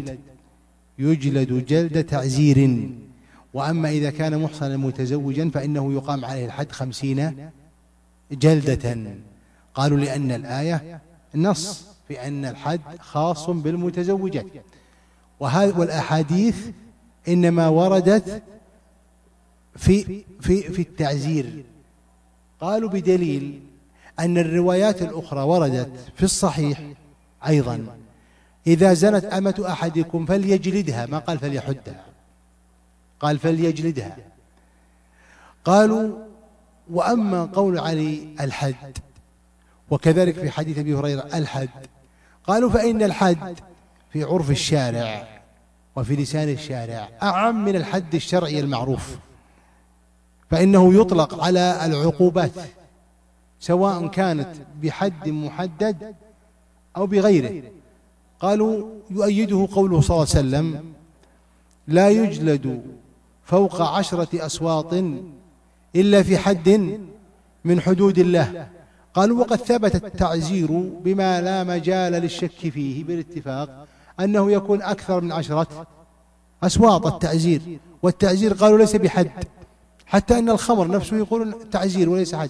يجلد جلد تعزير، وأما إذا كان محصنا متزوجا فإنه يقام عليه الحد 50 جلدة. قالوا لأن الآية نص في أن الحد خاص بالمتزوجات، والأحاديث إنما وردت في التعزير. قالوا بدليل أن الروايات الأخرى وردت في الصحيح أيضا إذا زنت أمة أحدكم فليجلدها، ما قال فليحدها، قال فليجلدها. قالوا وأما قول علي الحد، وكذلك في حديث أبي هريرة الحد، قالوا فإن الحد في عرف الشارع وفي لسان الشارع أعم من الحد الشرعي المعروف، فإنه يطلق على العقوبات سواء كانت بحد محدد أو بغيره. قالوا يؤيده قوله صلى الله عليه وسلم لا يجلد فوق 10 أسواط إلا في حد من حدود الله. قالوا وقد ثبت التعزير بما لا مجال للشك فيه بالاتفاق أنه يكون أكثر من 10 أسواط التعزير، والتعزير قالوا ليس بحد، حتى أن الخمر نفسه يقولون تعزير وليس حد.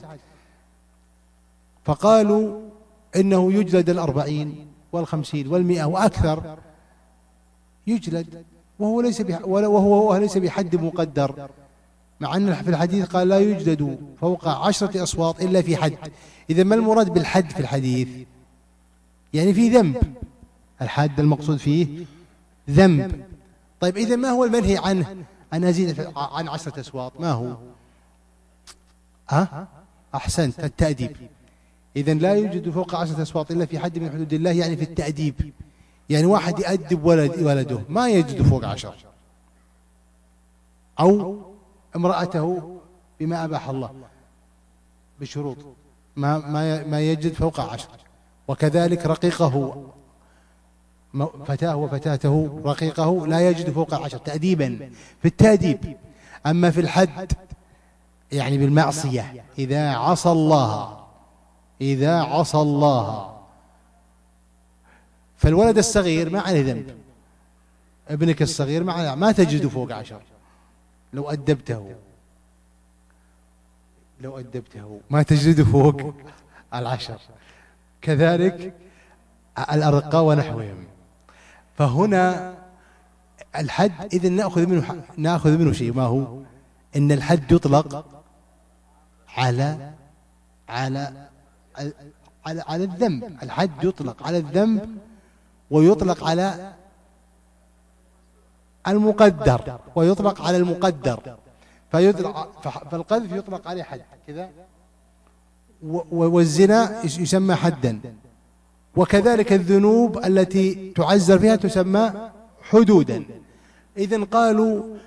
فقالوا إنه يجلد 40 و50 و100 وأكثر يجلد، وهو ليس بحد مقدر، مع أن في الحديث قال لا يجلد فوق 10 أسواط إلا في حد. إذا ما المراد بالحد في الحديث؟ يعني في ذنب، الحد المقصود فيه ذنب. طيب إذا ما هو المنهي عنه أن أزيد عن 10 أسواط؟ ما هو؟ أحسنت، التأديب. إذا لا يوجد فوق 10 أسواط إلا في حد من حدود الله، يعني في التأديب. يعني واحد يأدب ولده ما يجد فوق 10، أو امرأته بما أباح الله بشروط ما يجد فوق 10، وكذلك رقيقه فتاه وفتاته رقيقه لا يجد فوق 10 تأديبا في التأديب. أما في الحد يعني بالمعصية، إذا عصى الله فالولد الصغير ما عليه ذنب، ابنك الصغير ما تجد فوق 10 لو أدبته ما تجد فوق 10. كذلك الأرقاء ونحوهم. فهنا الحد إذن نأخذ منه شيء، ما هو؟ إن الحد يطلق على الذنب. الحد يطلق على الذنب ويطلق على المقدر ويطلق على المقدر. فالقذف يطلق عليه حد كذا، والزنا يسمى حدا، وكذلك الذنوب التي تعزر فيها تسمى حدودا. إذن قالوا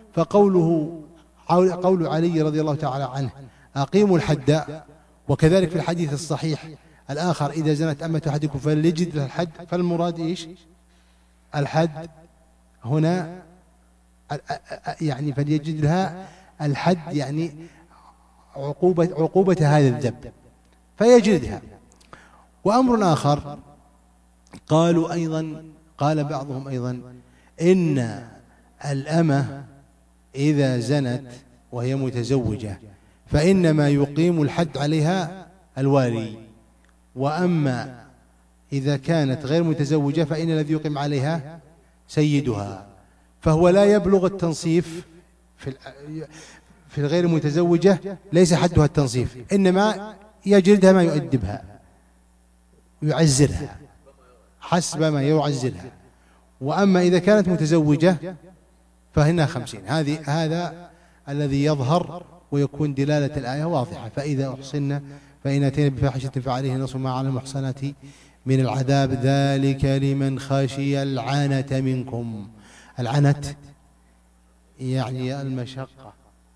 قول علي رضي الله تعالى عنه أقيموا الحد، وكذلك في الحديث الصحيح الآخر إذا زنت أمة أحدكم فليجد الحد. فالمراد إيش؟ الحد هنا يعني فليجد لها الحد، يعني عقوبة هذا الذنب فيجلدها. وأمر آخر قالوا أيضا، قال بعضهم أيضا إن الأمة إذا زنت وهي متزوجة فإنما يقيم الحد عليها الوالي، وأما إذا كانت غير متزوجة فإن الذي يقيم عليها سيدها، فهو لا يبلغ التنصيف في الغير المتزوجة، ليس حدها التنصيف، إنما يجلدها ما يؤدبها، يعزرها حسب ما يعزرها. وأما إذا كانت متزوجة فهنا 50. هذا الذي يظهر ويكون دلالة الآية واضحة. فإذا أحصن فإن أتينا بفاحشة فعليه نصف ما على المحصنات من العذاب ذلك لمن خشي العنة منكم. العنة يعني المشقة،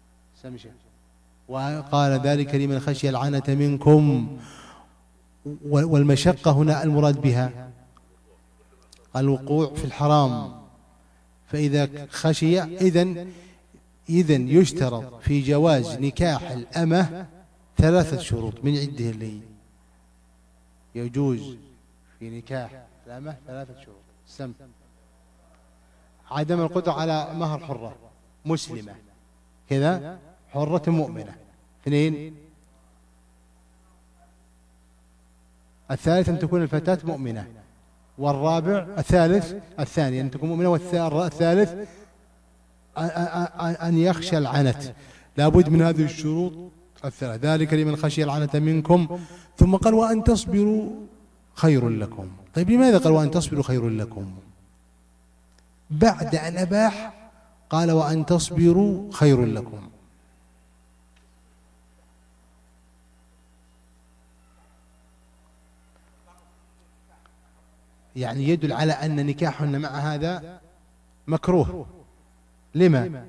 وقال ذلك لمن خشي العنة منكم، والمشقة هنا المراد بها الوقوع في الحرام. فإذا خشي إذن يشترط في جواز نكاح الأمة 3 شروط من عده اللي يجوز في نكاح الأمة 3 شروط: عدم القدرة على مهر حرة مسلمة كذا، حرة مؤمنة. 2، الثالث أن تكون الفتاة مؤمنة. والرابع الثاني أن تكون مؤمنة. والثالث أن يخشى العنت. لابد من هذه الشروط الثلاث. ذلك لمن خشي العنت منكم. ثم قال وأن تصبروا خير لكم. طيب لماذا قال وأن تصبروا خير لكم بعد أن أباح؟ قال وأن تصبروا خير لكم. يعني يدل على أن نكاحهن مع هذا مكروه. لما؟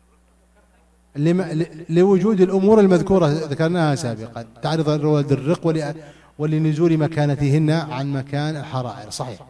لوجود الأمور المذكورة ذكرناها سابقا، تعرض الرق ولنزول مكانتهن عن مكان الحرائر. صحيح،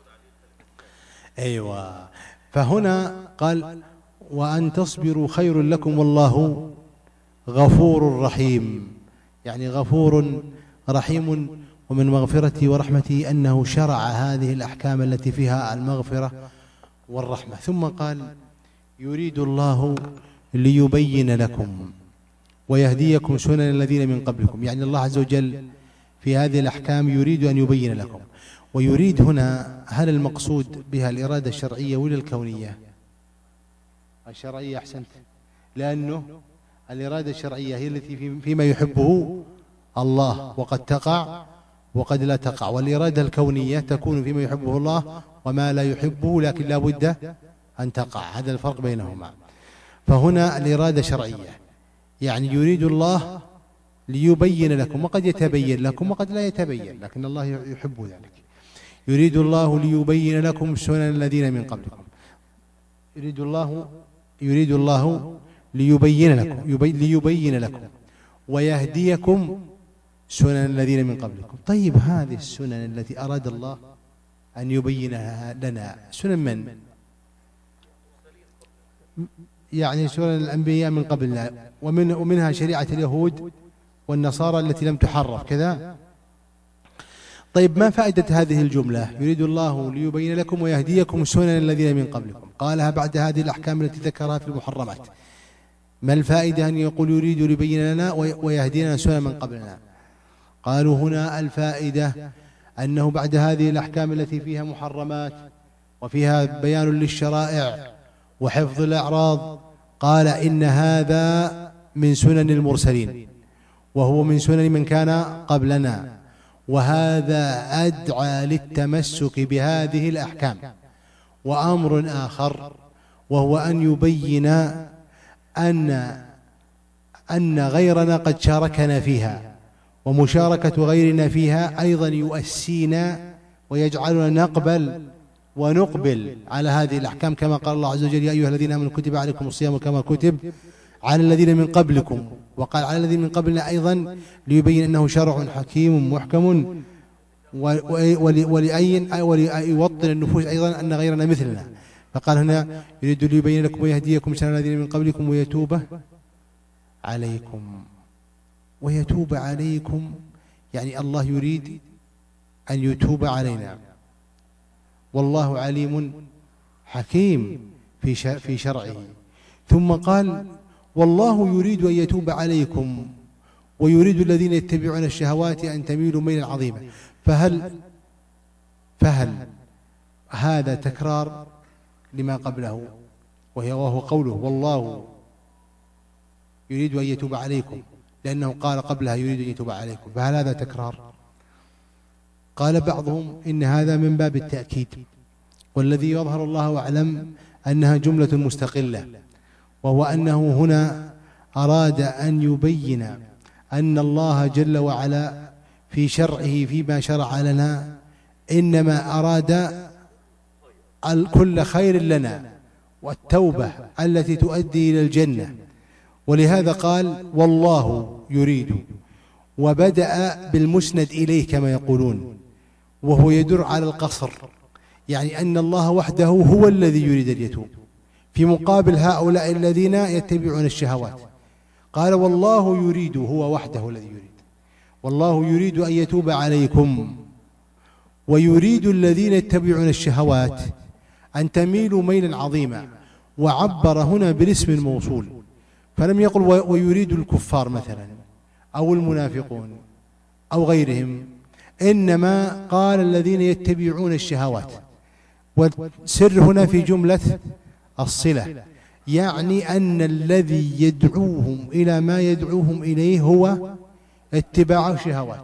أيوة. فهنا قال وأن تصبروا خير لكم والله غفور رحيم، يعني غفور رحيم. ومن مغفرته ورحمته أنه شرع هذه الأحكام التي فيها المغفرة والرحمة. ثم قال يريد الله ليبين لكم ويهديكم سنن الذين من قبلكم. يعني الله عز وجل في هذه الأحكام يريد أن يبين لكم. ويريد هنا، هل المقصود بها الإرادة الشرعية ولا الكونية؟ الشرعية أحسنت، لأنه الإرادة الشرعية هي التي فيما يحبه الله، وقد تقع وقد لا تقع. والإرادة الكونية تكون فيما يحبه الله وما لا يحبه، لكن لا بد أن تقع. هذا الفرق بينهما. فهنا الإرادة شرعية، يعني يريد الله ليبين لكم، وقد يتبين لكم وقد لا يتبين، لكن الله يحب ذلك. يريد الله ليبين لكم سنن الذين من قبلكم. يريد الله ليبين لكم ويهديكم سنن الذين من قبلكم. طيب هذه السنن التي أراد الله أن يبينها لنا سنن من؟ يعني سنن الأنبياء من قبلنا، ومنها شريعة اليهود والنصارى التي لم تحرف كذا. طيب ما فائدة هذه الجملة يريد الله ليبين لكم ويهديكم سنن الذين من قبلكم؟ قالها بعد هذه الأحكام التي ذكرها في المحرمات. ما الفائدة أن يقول يريد ليبين لنا ويهدينا سنن من قبلنا؟ قالوا هنا الفائدة أنه بعد هذه الأحكام التي فيها محرمات وفيها بيان للشرائع وحفظ الأعراض، قال إن هذا من سنن المرسلين وهو من سنن من كان قبلنا، وهذا أدعى للتمسك بهذه الأحكام. وأمر آخر وهو أن يبين أن غيرنا قد شاركنا فيها، ومشاركة غيرنا فيها أيضا يؤسينا ويجعلنا نقبل ونقبل على هذه الأحكام، كما قال الله عز وجل يا أيها الذين آمنوا كتب عليكم الصيام كما كتب على الذين من قبلكم. وقال على الذين من قبلنا أيضا ليبين أنه شرع حكيم محكم، وليوطن النفوس أيضا أن غيرنا مثلنا. فقال هنا يريد ليبين لكم ويهديكم سنن الذين من قبلكم ويتوب عليكم. ويتوب عليكم يعني الله يريد أن يتوب علينا، والله عليم حكيم في شرعه. ثم قال والله يريد أن يتوب عليكم ويريد الذين يتبعون الشهوات أن تميلوا ميلا عظيما. فهل هذا تكرار لما قبله وهو قوله والله يريد أن يتوب عليكم، لأنه قال قبلها يريد أن يتوب عليكم، فهل هذا تكرار؟ قال بعضهم إن هذا من باب التأكيد، والذي يظهر الله أعلم أنها جملة مستقلة، وهو أنه هنا أراد أن يبين أن الله جل وعلا في شرعه فيما شرع لنا إنما أراد كل خير لنا والتوبة التي تؤدي إلى الجنة، ولهذا قال والله يريد، وبدأ بالمسند إليه كما يقولون، وهو يدر على القصر، يعني أن الله وحده هو الذي يريد أن يتوب، في مقابل هؤلاء الذين يتبعون الشهوات. قال والله يريد، هو وحده الذي يريد، والله يريد أن يتوب عليكم، ويريد الذين يتبعون الشهوات أن تميلوا ميلا عظيما، وعبر هنا بالاسم الموصول، فلم يقل ويريد الكفار مثلا أو المنافقون أو غيرهم، إنما قال الذين يتبعون الشهوات، والسر هنا في جملة الصلة، يعني أن الذي يدعوهم إلى ما يدعوهم إليه هو اتباع الشهوات.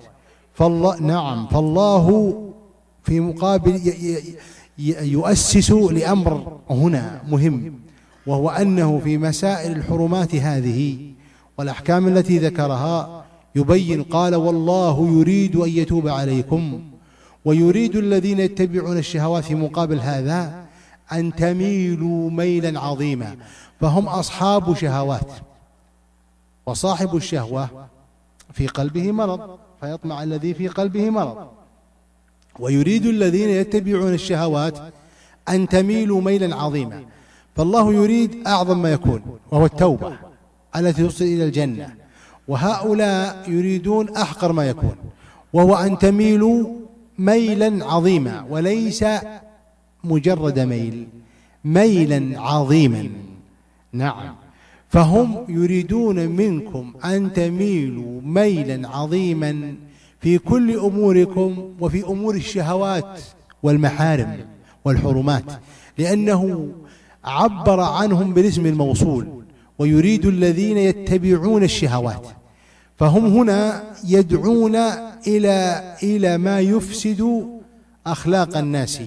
فالله في مقابل يؤسس لأمر هنا مهم، وهو أنه في مسائل الحرمات هذه والأحكام التي ذكرها يبين، قال والله يريد أن يتوب عليكم، ويريد الذين يتبعون الشهوات في مقابل هذا أن تميلوا ميلا عظيما، فهم أصحاب شهوات، وصاحب الشهوة في قلبه مرض، فيطمع الذي في قلبه مرض، ويريد الذين يتبعون الشهوات أن تميلوا ميلا عظيما. فالله يريد أعظم ما يكون، وهو التوبة التي توصل إلى الجنة، وهؤلاء يريدون أحقر ما يكون، وهو أن تميلوا ميلا عظيما، وليس مجرد ميلا عظيما. نعم، فهم يريدون منكم أن تميلوا ميلا عظيما في كل أموركم، وفي أمور الشهوات والمحارم والحرمات، لأنه عبر عنهم بالاسم الموصول، ويريد الذين يتبعون الشهوات، فهم هنا يدعون إلى ما يفسد أخلاق الناس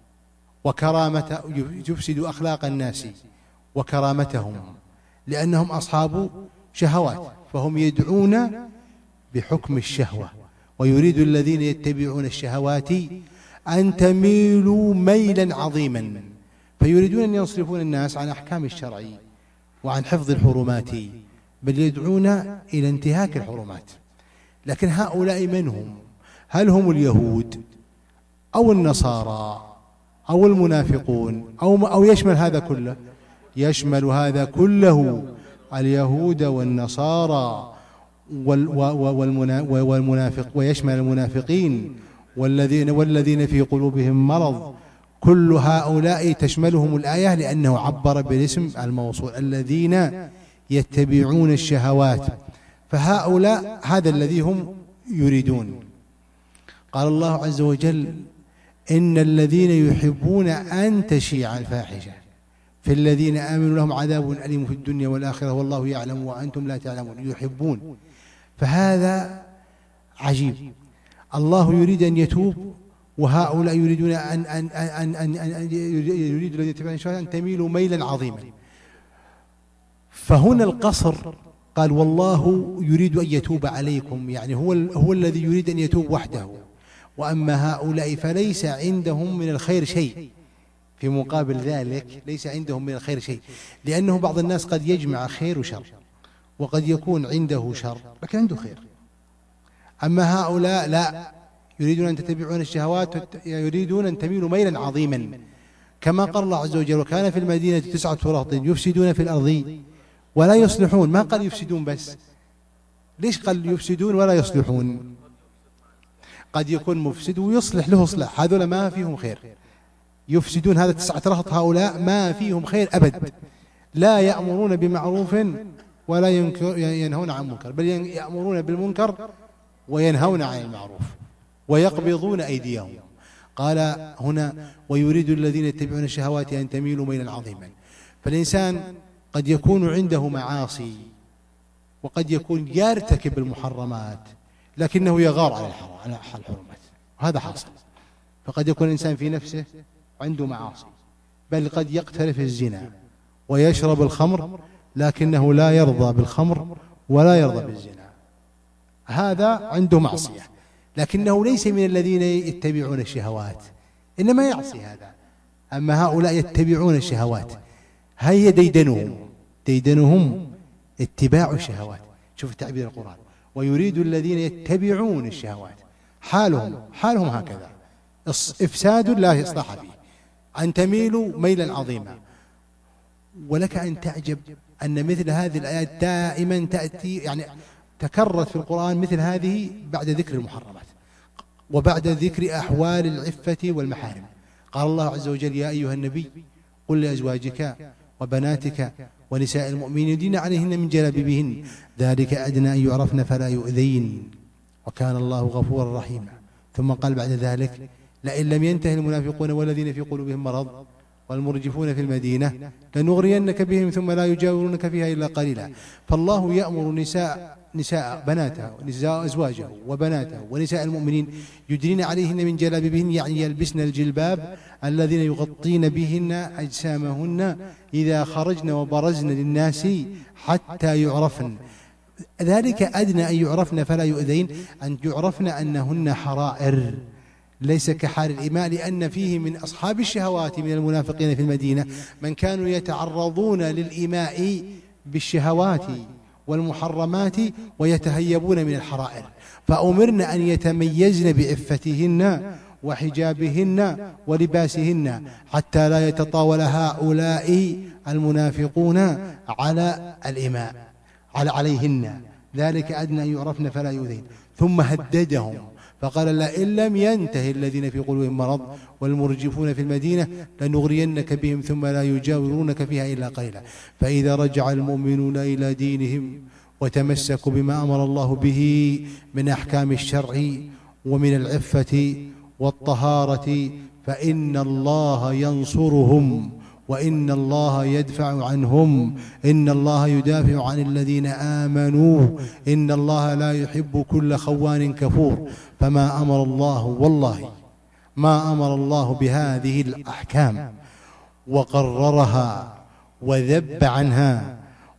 يفسد أخلاق الناس وكرامتهم، لأنهم أصحاب شهوات، فهم يدعون بحكم الشهوة، ويريد الذين يتبعون الشهوات أن تميلوا ميلا عظيما، فيريدون أن يصرفون الناس عن أحكام الشرع وعن حفظ الحرمات، بل يدعون إلى انتهاك الحرمات. لكن هؤلاء من هم؟ هل هم اليهود أو النصارى أو المنافقون أو يشمل هذا كله؟ يشمل هذا كله، اليهود والنصارى والمنافق، ويشمل المنافقين والذين في قلوبهم مرض، كل هؤلاء تشملهم الآية، لأنه عبر بالاسم الموصول الذين يتبعون الشهوات، فهؤلاء هذا الذي هم يريدون. قال الله عز وجل إن الذين يحبون أن تشيع الفاحشة في الذين آمنوا لهم عذاب أليم في الدنيا والآخرة والله يعلم وأنتم لا تعلمون. يحبون، فهذا عجيب، الله يريد أن يتوب، وهؤلاء يريدون يريد الذين يتبعون الشهوات أن تميلوا ميلا عظيما. فهنا القصر قال والله يريد أن يتوب عليكم، يعني هو الذي يريد أن يتوب وحده، وأما هؤلاء فليس عندهم من الخير شيء، في مقابل ذلك ليس عندهم من الخير شيء، لأنه بعض الناس قد يجمع خير وشر، وقد يكون عنده شر لكن عنده خير. أما هؤلاء لا، يريدون أن تتبعون الشهوات، يريدون أن تميلوا ميلا عظيما، كما قال الله عز وجل وكان في المدينة 9 رهط يفسدون في الأرض ولا يصلحون. ما قال يفسدون بس، ليش قال يفسدون ولا يصلحون؟ قد يكون مفسد ويصلح له إصلاح، هذول ما فيهم خير. يفسدون هذا 9 رهط، هؤلاء ما فيهم خير أبد، لا يأمرون بمعروف ولا ينهون عن منكر، بل يأمرون بالمنكر وينهون عن المعروف ويقبضون أيديهم. قال هنا ويريد الذين يتبعون الشهوات أن تميلوا ميلا عظيما. فالإنسان قد يكون عنده معاصي وقد يكون يرتكب المحرمات لكنه يغار على الحرمات، هذا حاصل. فقد يكون الإنسان في نفسه عنده معاصي، بل قد يقترف الزنا ويشرب الخمر لكنه لا يرضى بالخمر ولا يرضى بالزنا، هذا عنده معصية لكنه ليس من الذين يتبعون الشهوات، إنما يعصي هذا. أما هؤلاء يتبعون الشهوات، هي ديدنهم اتباع الشهوات. شوف تعبير القرآن، ويريد الذين يتبعون الشهوات، حالهم هكذا، إفساد لا إصلاح فيه، أن تميلوا ميلا عظيما. ولك أن تعجب أن مثل هذه الآيات دائما تأتي، يعني تكررت في القرآن مثل هذه بعد ذكر المحرمات وبعد ذكر أحوال العفة والمحارم. قال الله عز وجل يا أيها النبي قل لأزواجك وبناتك ونساء المؤمنين يدين عليهن من جلابيبهن ذلك أدنى أن يعرفن فلا يؤذين وكان الله غفورا رحيما. ثم قال بعد ذلك لئن لم ينتهي المنافقون والذين في قلوبهم مرض والمرجفون في المدينة لنغرينك بهم ثم لا يجاورونك فيها إلا قليلا. فالله يأمر نساء بناته ونساء أزواجه وبناته ونساء المؤمنين يدنين عليهن من جلابيبهن، يعني يلبسن الجلباب الذين يغطين بهن أجسامهن إذا خرجن وبرزن للناس حتى يعرفن. ذلك أدنى أن يعرفن فلا يؤذين، أن يعرفن أنهن حرائر ليس كحال الإماء، لأن فيه من أصحاب الشهوات من المنافقين في المدينة من كانوا يتعرضون للإماء بالشهوات والمحرمات ويتهيبون من الحرائر، فأمرن أن يتميزن بعفتهن وحجابهن ولباسهن حتى لا يتطاول هؤلاء المنافقون على الإماء عليهن، ذلك أدنى أن يعرفن فلا يؤذين. ثم هددهم فقال لئن لم ينتهي الذين في قلوبهم مرض والمرجفون في المدينة لنغرينك بهم ثم لا يجاورونك فيها إلا قليلا. فإذا رجع المؤمنون إلى دينهم وتمسكوا بما أمر الله به من أحكام الشرع ومن العفة والطهارة فإن الله ينصرهم وإن الله يدفع عنهم، إن الله يدافع عن الذين آمنوا، إن الله لا يحب كل خوان كفور. فما أمر الله، والله ما أمر الله بهذه الأحكام وقررها وذب عنها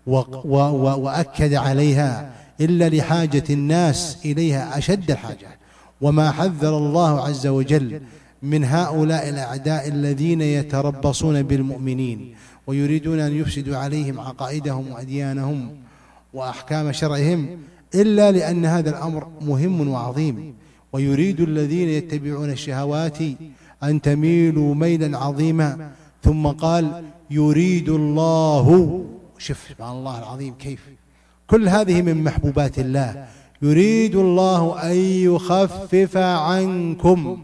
وأكد عليها إلا لحاجة الناس إليها أشد الحاجة. وما حذر الله عز وجل من هؤلاء الأعداء الذين يتربصون بالمؤمنين ويريدون أن يفسدوا عليهم عقائدهم وأديانهم وأحكام شرعهم إلا لأن هذا الأمر مهم وعظيم. ويريد الذين يتبعون الشهوات أن تميلوا ميلا عظيما. ثم قال يريد الله، شوف سبحان الله العظيم كيف كل هذه من محبوبات الله. يريد الله أن يخفف عنكم،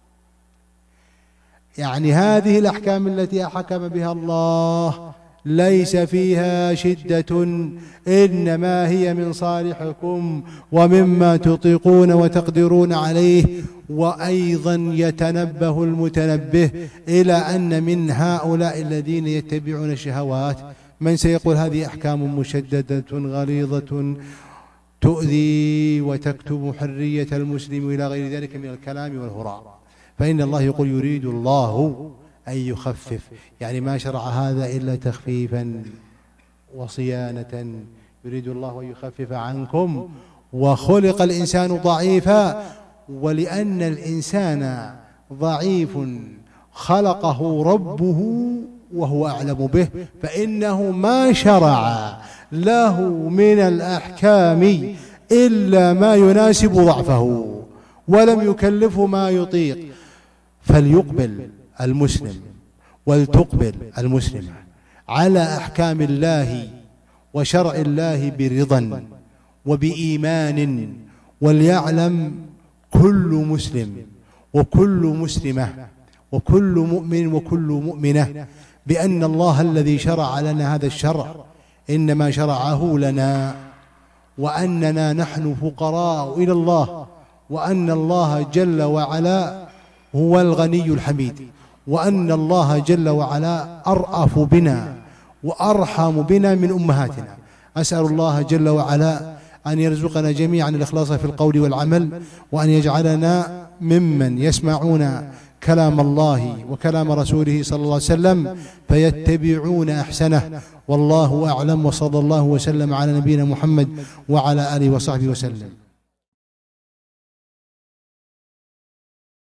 يعني هذه الأحكام التي حكم بها الله ليس فيها شدة، إنما هي من صالحكم ومما تطيقون وتقدرون عليه. وأيضا يتنبه المتنبه إلى أن من هؤلاء الذين يتبعون الشهوات من سيقول هذه أحكام مشددة غليظة تؤذي وتكتم حرية المسلم إلى غير ذلك من الكلام والهراء. فإن الله يقول يريد الله أن يخفف، يعني ما شرع هذا إلا تخفيفا وصيانة. يريد الله أن يخفف عنكم وخلق الإنسان ضعيفا، ولأن الإنسان ضعيف خلقه ربه وهو أعلم به، فإنه ما شرع له من الأحكام إلا ما يناسب ضعفه ولم يكلفه ما يطيق. فليقبل المسلم ولتقبل المسلمة على أحكام الله وشرع الله برضا وبإيمان، وليعلم كل مسلم وكل مسلمة وكل مؤمن وكل مؤمنة بأن الله الذي شرع لنا هذا الشرع إنما شرعه لنا، وأننا نحن فقراء إلى الله، وأن الله جل وعلا هو الغني الحميد، وأن الله جل وعلا أرأف بنا وأرحم بنا من أمهاتنا. أسأل الله جل وعلا أن يرزقنا جميعا الإخلاص في القول والعمل، وأن يجعلنا ممن يسمعون كلام الله وكلام رسوله صلى الله عليه وسلم فيتبعون أحسنه. والله أعلم، وصلى الله وسلم على نبينا محمد وعلى آله وصحبه وسلم.